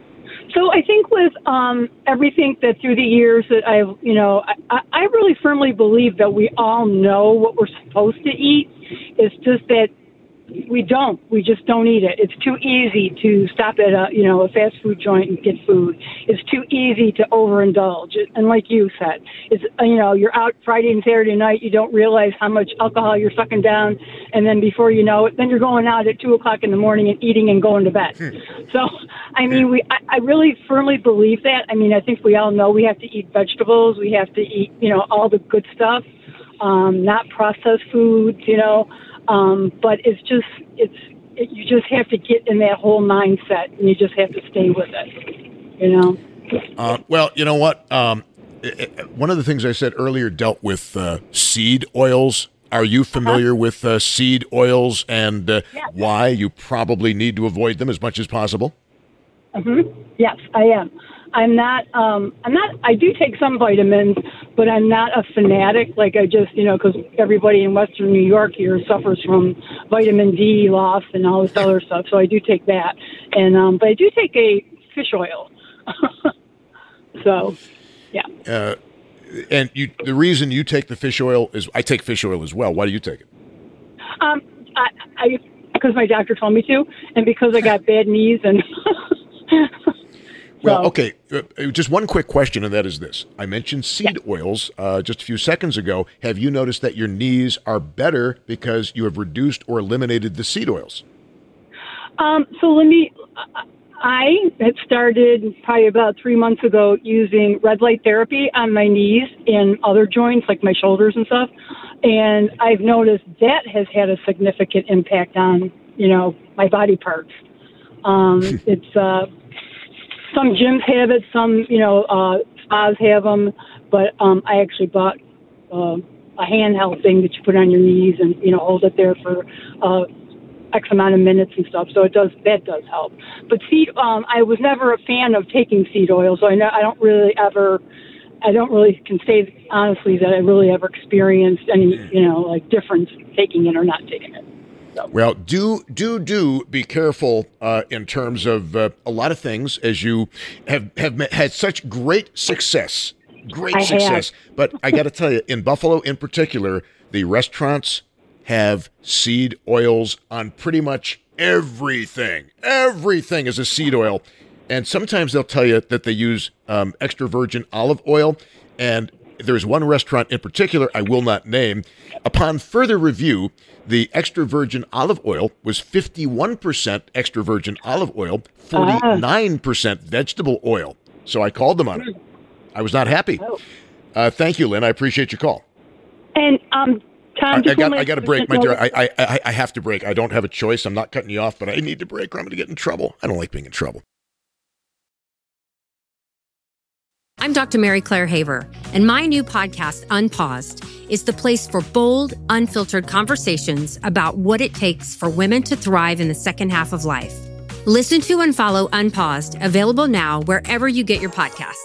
So I think with um, everything that through the years that I've, you know, I, I really firmly believe that we all know what we're supposed to eat. It's just that we don't. We just don't eat it. It's too easy to stop at a, you know, a fast food joint and get food. It's too easy to overindulge. And like you said, it's, you know, you're out Friday and Saturday night. You don't realize how much alcohol you're sucking down. And then before you know it, then you're going out at two o'clock in the morning and eating and going to bed. Hmm. So, I mean, we, I, I really firmly believe that. I mean, I think we all know we have to eat vegetables. We have to eat, you know, all the good stuff, um, not processed foods, you know. Um, but it's just, it's, it, you just have to get in that whole mindset and you just have to stay with it, you know? Uh, well, you know what? Um, it, it, one of the things I said earlier dealt with uh, seed oils. Are you familiar uh-huh. with uh, seed oils and uh, yeah. why you probably need to avoid them as much as possible? Mm-hmm. Yes, I am. I'm not, um, I'm not, I do take some vitamins, but I'm not a fanatic. Like I just, you know, because everybody in Western New York here suffers from vitamin D loss and all this other stuff. So I do take that. And, um, but I do take a fish oil. So, yeah. Uh, and you, the reason you take the fish oil is, I take fish oil as well. Why do you take it? Um, I, I, because my doctor told me to, and because I got bad knees and. Well, okay, uh, just one quick question, and that is this. I mentioned seed yeah. oils uh, just a few seconds ago. Have you noticed that your knees are better because you have reduced or eliminated the seed oils? Um, so let me, I had started probably about three months ago using red light therapy on my knees and other joints, like my shoulders and stuff. And I've noticed that has had a significant impact on, you know, my body parts. Um, it's, uh, some gyms have it, some, you know, uh, spas have them, but um, I actually bought uh, a handheld thing that you put on your knees and, you know, hold it there for uh, X amount of minutes and stuff. So it does, that does help. But seed, um, I was never a fan of taking seed oil, so I, know, I don't really ever, I don't really can say honestly that I really ever experienced any, you know, like difference taking it or not taking it. So. Well, do, do, do be careful uh, in terms of uh, a lot of things as you have, have had such great success great I success. have. But I got to tell you, in Buffalo in particular, the restaurants have seed oils on pretty much everything. Everything is a seed oil. And sometimes they'll tell you that they use um, extra virgin olive oil. And there's one restaurant in particular I will not name. Upon further review, the extra virgin olive oil was fifty-one percent extra virgin olive oil, forty-nine percent vegetable oil. So I called them on it. I was not happy. Uh, thank you, Lynn. I appreciate your call. And um, Tom, I, just I got one I got to last break, my question. dear. I, I I have to break. I don't have a choice. I'm not cutting you off, but I need to break or I'm going to get in trouble. I don't like being in trouble. I'm Doctor Mary Claire Haver, and my new podcast, Unpaused, is the place for bold, unfiltered conversations about what it takes for women to thrive in the second half of life. Listen to and follow Unpaused, available now wherever you get your podcasts.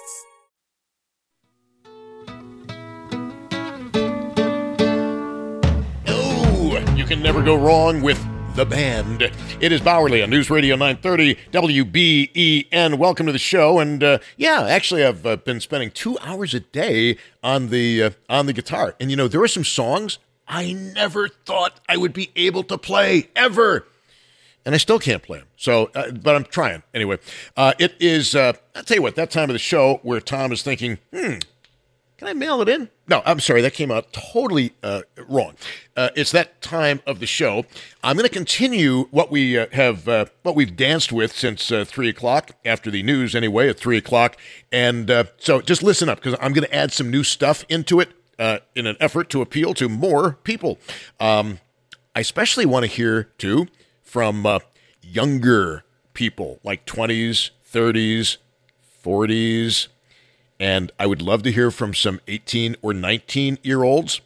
Oh, you can never go wrong with the band. It is Bowerly on News Radio nine thirty W B E N. Welcome to the show. And uh, yeah, actually, I've uh, been spending two hours a day on the uh, on the guitar. And you know, there are some songs I never thought I would be able to play ever, and I still can't play them. So, uh, but I'm trying anyway. Uh, it is. Uh, I'll tell you what. That time of the show where Tom is thinking, hmm. Can I mail it in? No, I'm sorry. That came out totally uh, wrong. Uh, it's that time of the show. I'm going to continue what we uh, have, uh, what we've danced with since uh, three o'clock after the news. Anyway, at three o'clock, and uh, so just listen up because I'm going to add some new stuff into it uh, in an effort to appeal to more people. Um, I especially want to hear too from uh, younger people, like twenties, thirties, forties. And I would love to hear from some eighteen or nineteen-year-olds.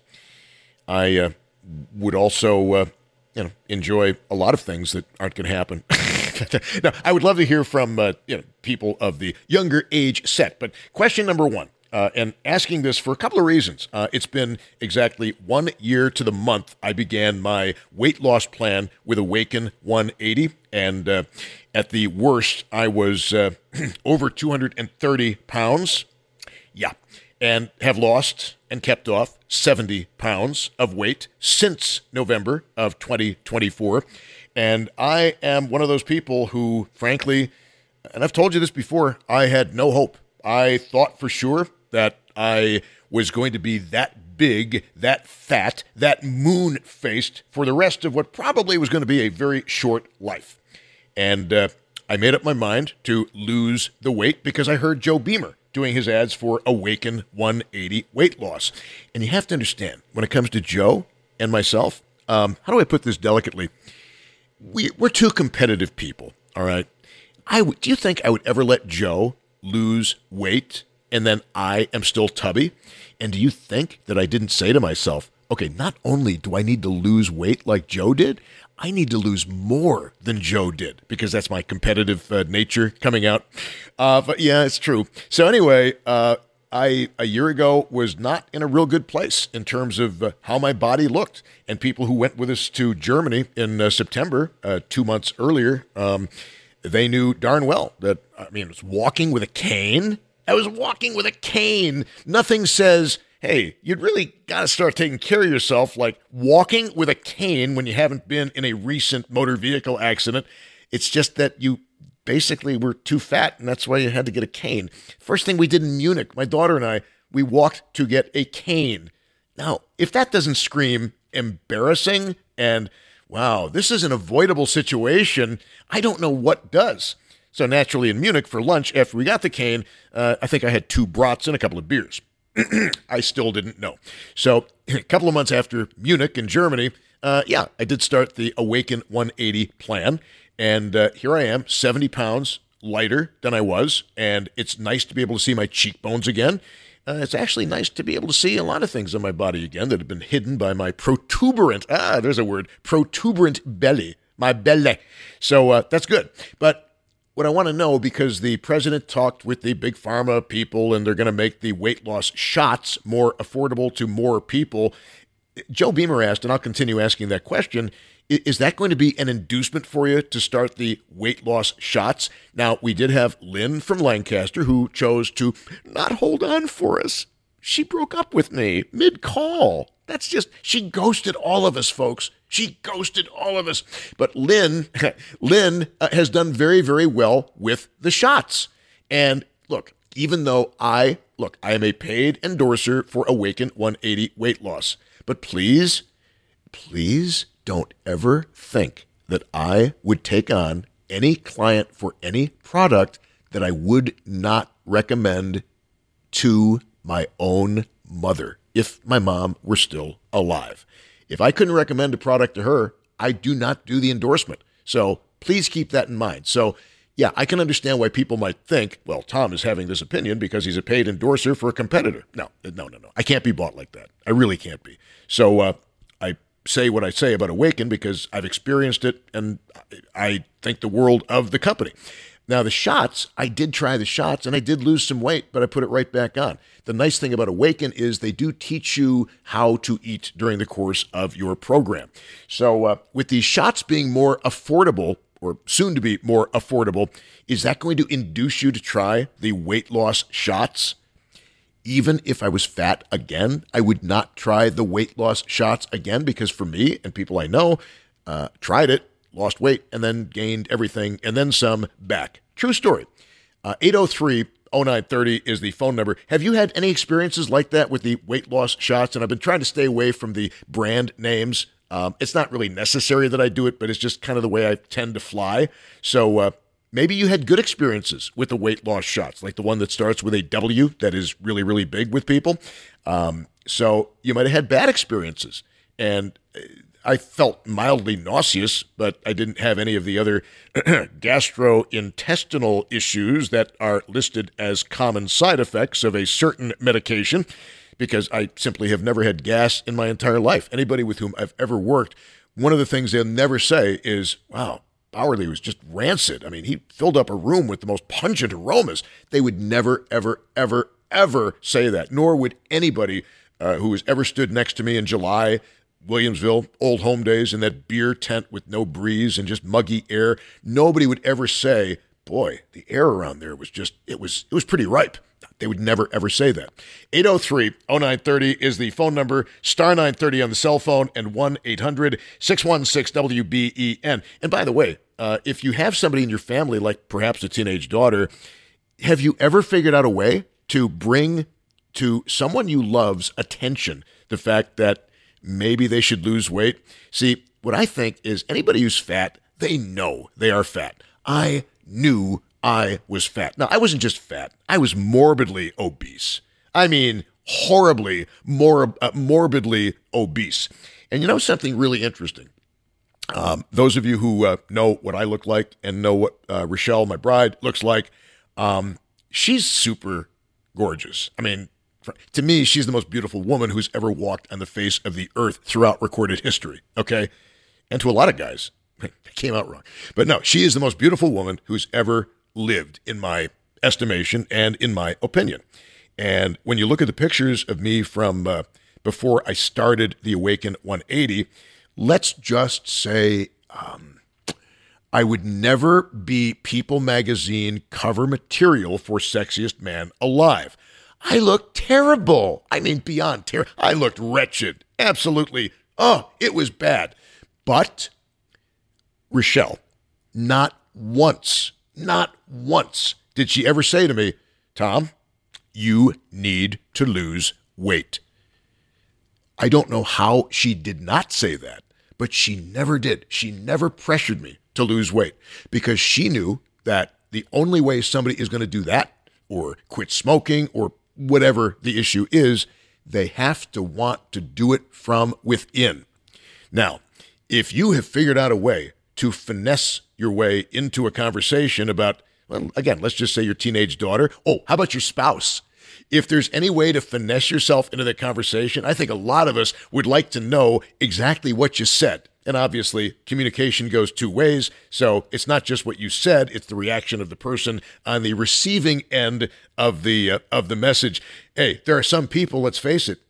I uh, would also, uh, you know, enjoy a lot of things that aren't going to happen. Now, I would love to hear from, uh, you know, people of the younger age set. But question number one, uh, and asking this for a couple of reasons. Uh, it's been exactly one year to the month I began my weight loss plan with Awaken one eighty. And uh, at the worst, I was uh, over two hundred thirty pounds. Yeah, and have lost and kept off seventy pounds of weight since November of twenty twenty-four. And I am one of those people who, frankly, and I've told you this before, I had no hope. I thought for sure that I was going to be that big, that fat, that moon-faced for the rest of what probably was going to be a very short life. And uh, I made up my mind to lose the weight because I heard Joe Beamer doing his ads for Awaken one eighty weight loss. And you have to understand, when it comes to Joe and myself, um, how do I put this delicately? We, we're two competitive people, all right? I w- do you think I would ever let Joe lose weight and then I am still tubby? And do you think that I didn't say to myself, okay, not only do I need to lose weight like Joe did, I need to lose more than Joe did because that's my competitive uh, nature coming out. Uh, but yeah, it's true. So anyway, uh, I a year ago was not in a real good place in terms of uh, how my body looked. And people who went with us to Germany in uh, September, uh, two months earlier, um, they knew darn well that, I mean, I was walking with a cane. I was walking with a cane. Nothing says, hey, you'd really got to start taking care of yourself, like walking with a cane when you haven't been in a recent motor vehicle accident. It's just that you basically were too fat, and that's why you had to get a cane. First thing we did in Munich, my daughter and I, we walked to get a cane. Now, if that doesn't scream embarrassing and, wow, this is an avoidable situation, I don't know what does. So naturally in Munich for lunch, after we got the cane, uh, I think I had two brats and a couple of beers. I still didn't know. So a couple of months after Munich in Germany, uh, yeah, I did start the Awaken one eighty plan. And uh, here I am, seventy pounds lighter than I was. And it's nice to be able to see my cheekbones again. Uh, it's actually nice to be able to see a lot of things on my body again that have been hidden by my protuberant, ah, there's a word, protuberant belly, my belly. So uh, that's good. But what I want to know, because the president talked with the big pharma people and they're going to make the weight loss shots more affordable to more people. Joe Beamer asked, and I'll continue asking that question, is that going to be an inducement for you to start the weight loss shots? Now, we did have Lynn from Lancaster who chose to not hold on for us. She broke up with me mid-call. That's just, she ghosted all of us, folks. She ghosted all of us. But Lynn, Lynn uh, has done very, very well with the shots. And look, even though I, look, I am a paid endorser for Awaken one eighty Weight Loss. But please, please don't ever think that I would take on any client for any product that I would not recommend to my own mother if my mom were still alive. If I couldn't recommend a product to her, I do not do the endorsement. So please keep that in mind. So yeah, I can understand why people might think, well, Tom is having this opinion because he's a paid endorser for a competitor. No, no, no, no. I can't be bought like that. I really can't be. So uh, I say what I say about Awaken because I've experienced it and I think the world of the company. Now, the shots, I did try the shots and I did lose some weight, but I put it right back on. The nice thing about Awaken is they do teach you how to eat during the course of your program. So uh, with these shots being more affordable, or soon to be more affordable, is that going to induce you to try the weight loss shots? Even if I was fat again, I would not try the weight loss shots again because for me and people I know, uh, tried it, lost weight, and then gained everything, and then some back. True story. Uh, eight oh three oh nine thirty is the phone number. Have you had any experiences like that with the weight loss shots? And I've been trying to stay away from the brand names. Um, it's not really necessary that I do it, but it's just kind of the way I tend to fly. So uh, maybe you had good experiences with the weight loss shots, like the one that starts with a W that is really, really big with people. Um, so you might have had bad experiences. And I felt mildly nauseous, but I didn't have any of the other gastrointestinal issues that are listed as common side effects of a certain medication, because I simply have never had gas in my entire life. Anybody with whom I've ever worked, one of the things they'll never say is, wow, Bowerly was just rancid. I mean, he filled up a room with the most pungent aromas. They would never, ever, ever, ever say that, nor would anybody uh, who has ever stood next to me in July, Williamsville, old home days, in that beer tent with no breeze and just muggy air. Nobody would ever say, boy, the air around there was just, it was it was pretty ripe. They would never, ever say that. eight oh three oh nine thirty is the phone number, star nine thirty on the cell phone, and one eight hundred six one six W B E N. And by the way, uh, if you have somebody in your family, like perhaps a teenage daughter, have you ever figured out a way to bring to someone you love's attention the fact that maybe they should lose weight? See, what I think is anybody who's fat, they know they are fat. I knew I was fat. Now, I wasn't just fat. I was morbidly obese. I mean, horribly, mor- uh, morbidly obese. And you know something really interesting? Um, those of you who uh, know what I look like and know what uh, Rochelle, my bride, looks like, um, she's super gorgeous. I mean, to me, she's the most beautiful woman who's ever walked on the face of the earth throughout recorded history, okay? And to a lot of guys, it came out wrong. But no, she is the most beautiful woman who's ever lived, in my estimation and in my opinion. And when you look at the pictures of me from uh, before I started the Awaken one eighty, let's just say um, I would never be People magazine cover material for Sexiest Man Alive. I looked terrible. I mean, beyond terrible. I looked wretched. Absolutely. Oh, it was bad. But Rochelle, not once, not once did she ever say to me, Tom, you need to lose weight. I don't know how she did not say that, but she never did. She never pressured me to lose weight because she knew that the only way somebody is going to do that or quit smoking or whatever the issue is, they have to want to do it from within. Now, if you have figured out a way to finesse your way into a conversation about, well, again, let's just say your teenage daughter. Oh, how about your spouse? If there's any way to finesse yourself into that conversation, I think a lot of us would like to know exactly what you said. And obviously, communication goes two ways. So it's not just what you said, it's the reaction of the person on the receiving end of the uh, of the message. Hey, there are some people, let's face it,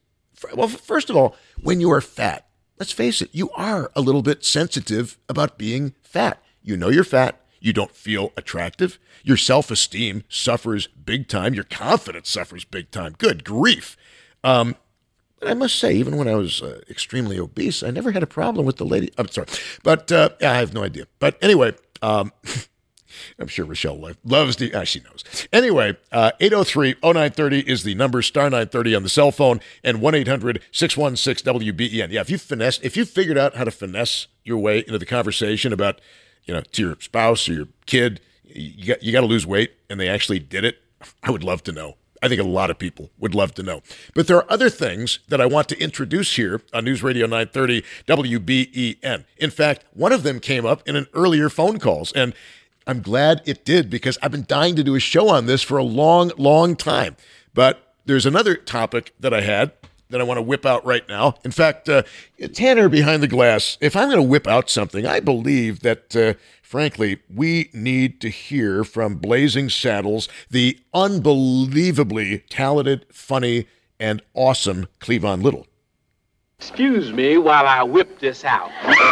Well, first of all, when you are fat, let's face it, you are a little bit sensitive about being fat. You know you're fat. You don't feel attractive. Your self-esteem suffers big time. Your confidence suffers big time. Good grief. Um, but I must say, even when I was uh, extremely obese, I never had a problem with the lady. I'm sorry. But uh, yeah, I have no idea. But anyway, um, I'm sure Rochelle lo- loves the, ah, she knows. Anyway, uh, eight oh three oh nine thirty is the number, star nine thirty on the cell phone, and one eight hundred six one six W B E N. Yeah, if you finesse, if you figured out how to finesse your way into the conversation about, you know, to your spouse or your kid, you got, you got to lose weight, and they actually did it, I would love to know. I think a lot of people would love to know. But there are other things that I want to introduce here on News Radio nine thirty W B E N. In fact, one of them came up in an earlier phone calls, and I'm glad it did because I've been dying to do a show on this for a long, long time. But there's another topic that I had that I want to whip out right now. In fact, uh, Tanner behind the glass, if I'm going to whip out something, I believe that, uh, frankly, we need to hear from Blazing Saddles, the unbelievably talented, funny, and awesome Cleavon Little. Excuse me while I whip this out.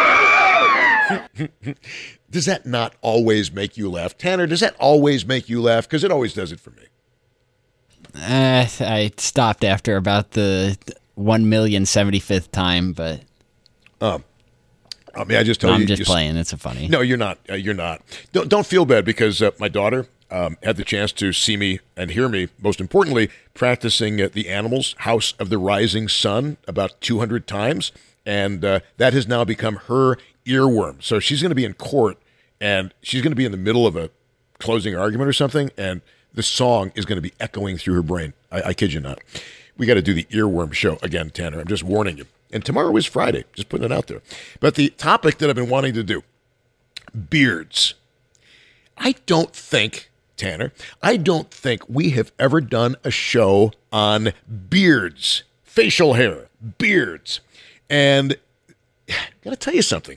Does that not always make you laugh? Tanner, does that always make you laugh? Because it always does it for me. Uh, I stopped after about the one million seventy-fifth time, but um, I mean, I just tell no, you, I'm just you, playing. It's a funny. No, you're not. Uh, you're not. Don't don't feel bad because uh, my daughter um, had the chance to see me and hear me. Most importantly, practicing uh, the Animals House of the Rising Sun about two hundred times, and uh, that has now become her earworm. So she's going to be in court, and she's going to be in the middle of a closing argument or something, and the song is going to be echoing through her brain. I, I kid you not. We got to do the earworm show again, Tanner. I'm just warning you. And tomorrow is Friday. Just putting it out there. But the topic that I've been wanting to do, beards. I don't think, Tanner, I don't think we have ever done a show on beards, facial hair, beards. And I got to tell you something.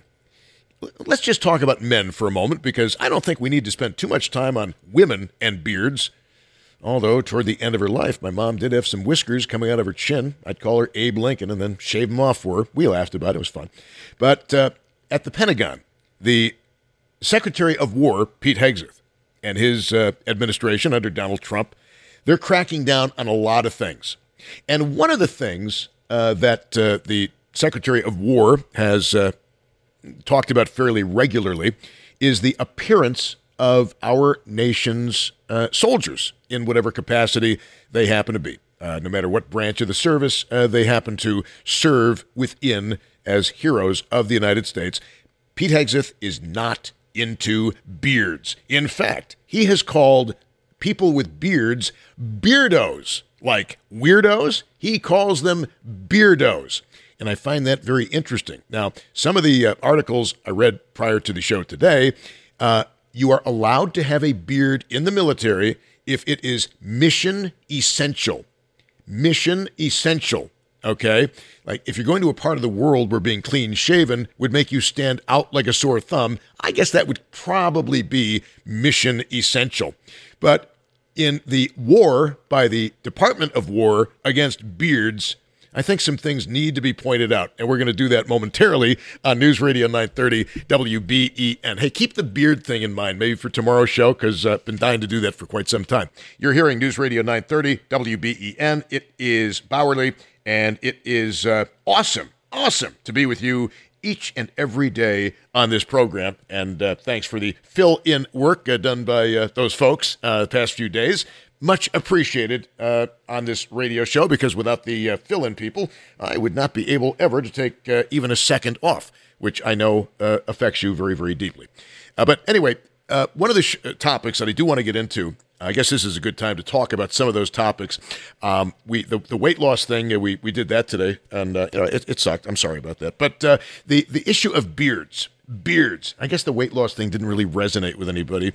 Let's just talk about men for a moment, because I don't think we need to spend too much time on women and beards. Although, toward the end of her life, my mom did have some whiskers coming out of her chin. I'd call her Abe Lincoln and then shave them off for her. We laughed about it. It was fun. But uh, at the Pentagon, the Secretary of War, Pete Hegseth, and his uh, administration under Donald Trump, they're cracking down on a lot of things. And one of the things uh, that uh, the Secretary of War has uh, talked about fairly regularly is the appearance of our nation's uh, soldiers in whatever capacity they happen to be, uh, no matter what branch of the service uh, they happen to serve within as heroes of the United States. Pete Hegseth is not into beards. In fact, he has called people with beards beardos. Like weirdos, he calls them beardos. And I find that very interesting. Now, some of the uh, articles I read prior to the show today, uh, you are allowed to have a beard in the military if it is mission essential. Mission essential, okay? Like if you're going to a part of the world where being clean-shaven would make you stand out like a sore thumb, I guess that would probably be mission essential. But in the war by the Department of War against beards, I think some things need to be pointed out, and we're going to do that momentarily on News Radio nine thirty W B E N. Hey, keep the beard thing in mind, maybe for tomorrow's show, because I've been dying to do that for quite some time. You're hearing News Radio nine thirty W B E N. It is Bowerly, and it is uh, awesome, awesome to be with you each and every day on this program. And uh, thanks for the fill-in work uh, done by uh, those folks uh, the past few days. Much appreciated uh, on this radio show, because without the uh, fill-in people, I would not be able ever to take uh, even a second off, which I know uh, affects you very, very deeply. Uh, but anyway, uh, one of the sh- topics that I do want to get into, I guess this is a good time to talk about some of those topics. Um, we the, the weight loss thing, uh, we we did that today, and uh, you know, it, it sucked. I'm sorry about that. But uh, the, the issue of beards, beards, I guess the weight loss thing didn't really resonate with anybody.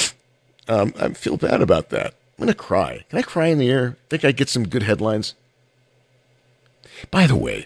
um, I feel bad about that. I'm going to cry. Can I cry in the air? Think I get some good headlines? By the way,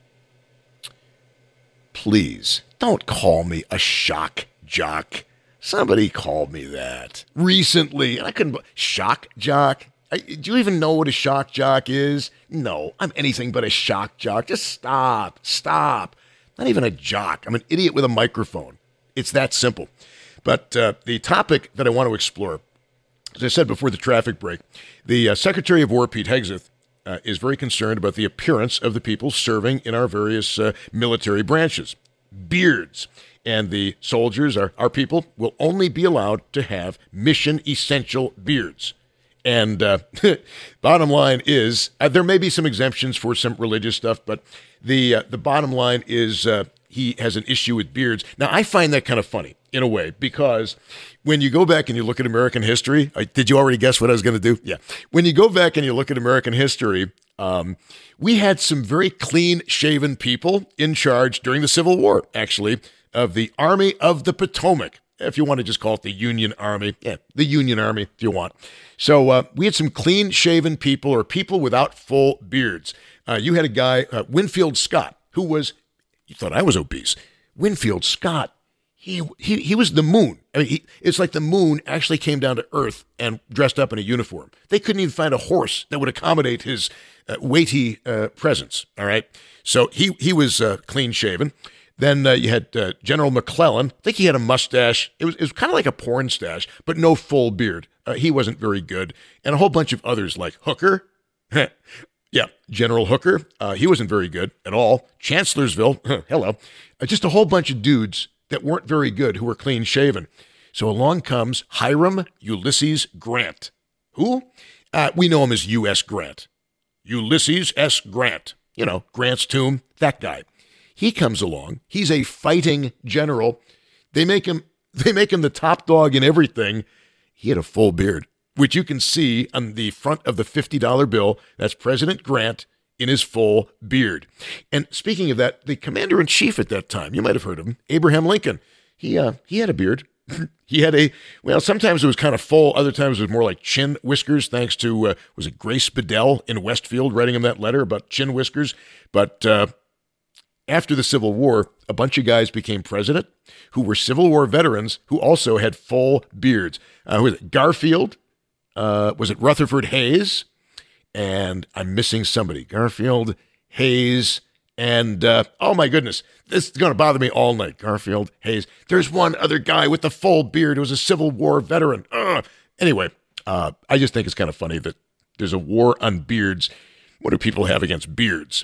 please don't call me a shock jock. Somebody called me that recently, and I couldn't. Shock jock? I, do you even know what a shock jock is? No, I'm anything but a shock jock. Just stop, stop. Not even a jock. I'm an idiot with a microphone. It's that simple. But uh, the topic that I want to explore, as I said before the traffic break, the uh, Secretary of War, Pete Hegseth, uh, is very concerned about the appearance of the people serving in our various uh, military branches. Beards. And the soldiers, our, our people, will only be allowed to have mission-essential beards. And uh, bottom line is, uh, there may be some exemptions for some religious stuff, but the uh, the bottom line is uh, he has an issue with beards. Now, I find that kind of funny, in a way, because when you go back and you look at American history, uh, did you already guess what I was going to do? Yeah. When you go back and you look at American history, um, we had some very clean-shaven people in charge during the Civil War, actually, of the Army of the Potomac. If you want to just call it the Union Army. Yeah, the Union Army, if you want. So uh, we had some clean-shaven people or people without full beards. Uh, you had a guy, uh, Winfield Scott, who was, you thought I was obese. Winfield Scott, he he he was the moon. I mean, he, it's like the moon actually came down to Earth and dressed up in a uniform. They couldn't even find a horse that would accommodate his uh, weighty uh, presence, all right? So he, he was uh, clean-shaven. Then uh, you had uh, General McClellan. I think he had a mustache. It was, it was kind of like a porn stash, but no full beard. Uh, he wasn't very good. And a whole bunch of others like Hooker. Yeah, General Hooker. Uh, he wasn't very good at all. Chancellorsville. Hello. Uh, just a whole bunch of dudes that weren't very good who were clean-shaven. So along comes Hiram Ulysses Grant. Who? Uh, we know him as U S Grant. Ulysses S. Grant. You know, Grant's tomb, that guy. He comes along. He's a fighting general. They make him they make him the top dog in everything. He had a full beard, which you can see on the front of the fifty dollar bill. That's President Grant in his full beard. And speaking of that, the commander-in-chief at that time, you might have heard of him, Abraham Lincoln. He uh, he had a beard. He had a, well, sometimes it was kind of full. Other times it was more like chin whiskers, thanks to, uh, was it Grace Bedell in Westfield writing him that letter about chin whiskers? But uh, after the Civil War, a bunch of guys became president who were Civil War veterans who also had full beards. Uh, who was it? Garfield? Uh, was it Rutherford Hayes? And I'm missing somebody. Garfield, Hayes, and, uh, oh my goodness, this is going to bother me all night. Garfield, Hayes. There's one other guy with the full beard who was a Civil War veteran. Ugh. Anyway, uh, I just think it's kind of funny that there's a war on beards. What do people have against beards?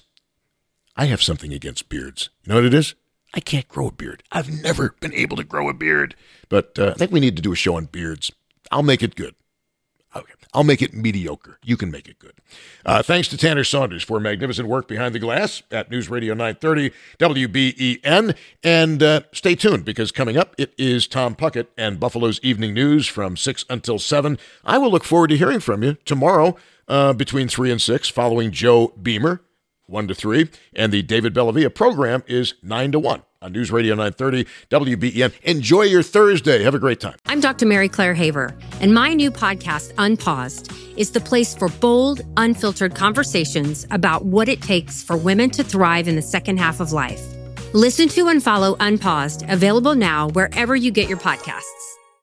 I have something against beards. You know what it is? I can't grow a beard. I've never been able to grow a beard. But uh, I think we need to do a show on beards. I'll make it good. Okay. I'll make it mediocre. You can make it good. Uh, thanks to Tanner Saunders for magnificent work behind the glass at News Radio nine thirty W B E N. And uh, stay tuned, because coming up, it is Tom Puckett and Buffalo's Evening News from six until seven. I will look forward to hearing from you tomorrow uh, between three and six, following Joe Beamer, one to three. And the David Bellavia program is nine to one. On News Radio nine thirty W B E N. Enjoy your Thursday. Have a great time. I'm Doctor Mary Claire Haver, and my new podcast, Unpaused, is the place for bold, unfiltered conversations about what it takes for women to thrive in the second half of life. Listen to and follow Unpaused, available now wherever you get your podcasts.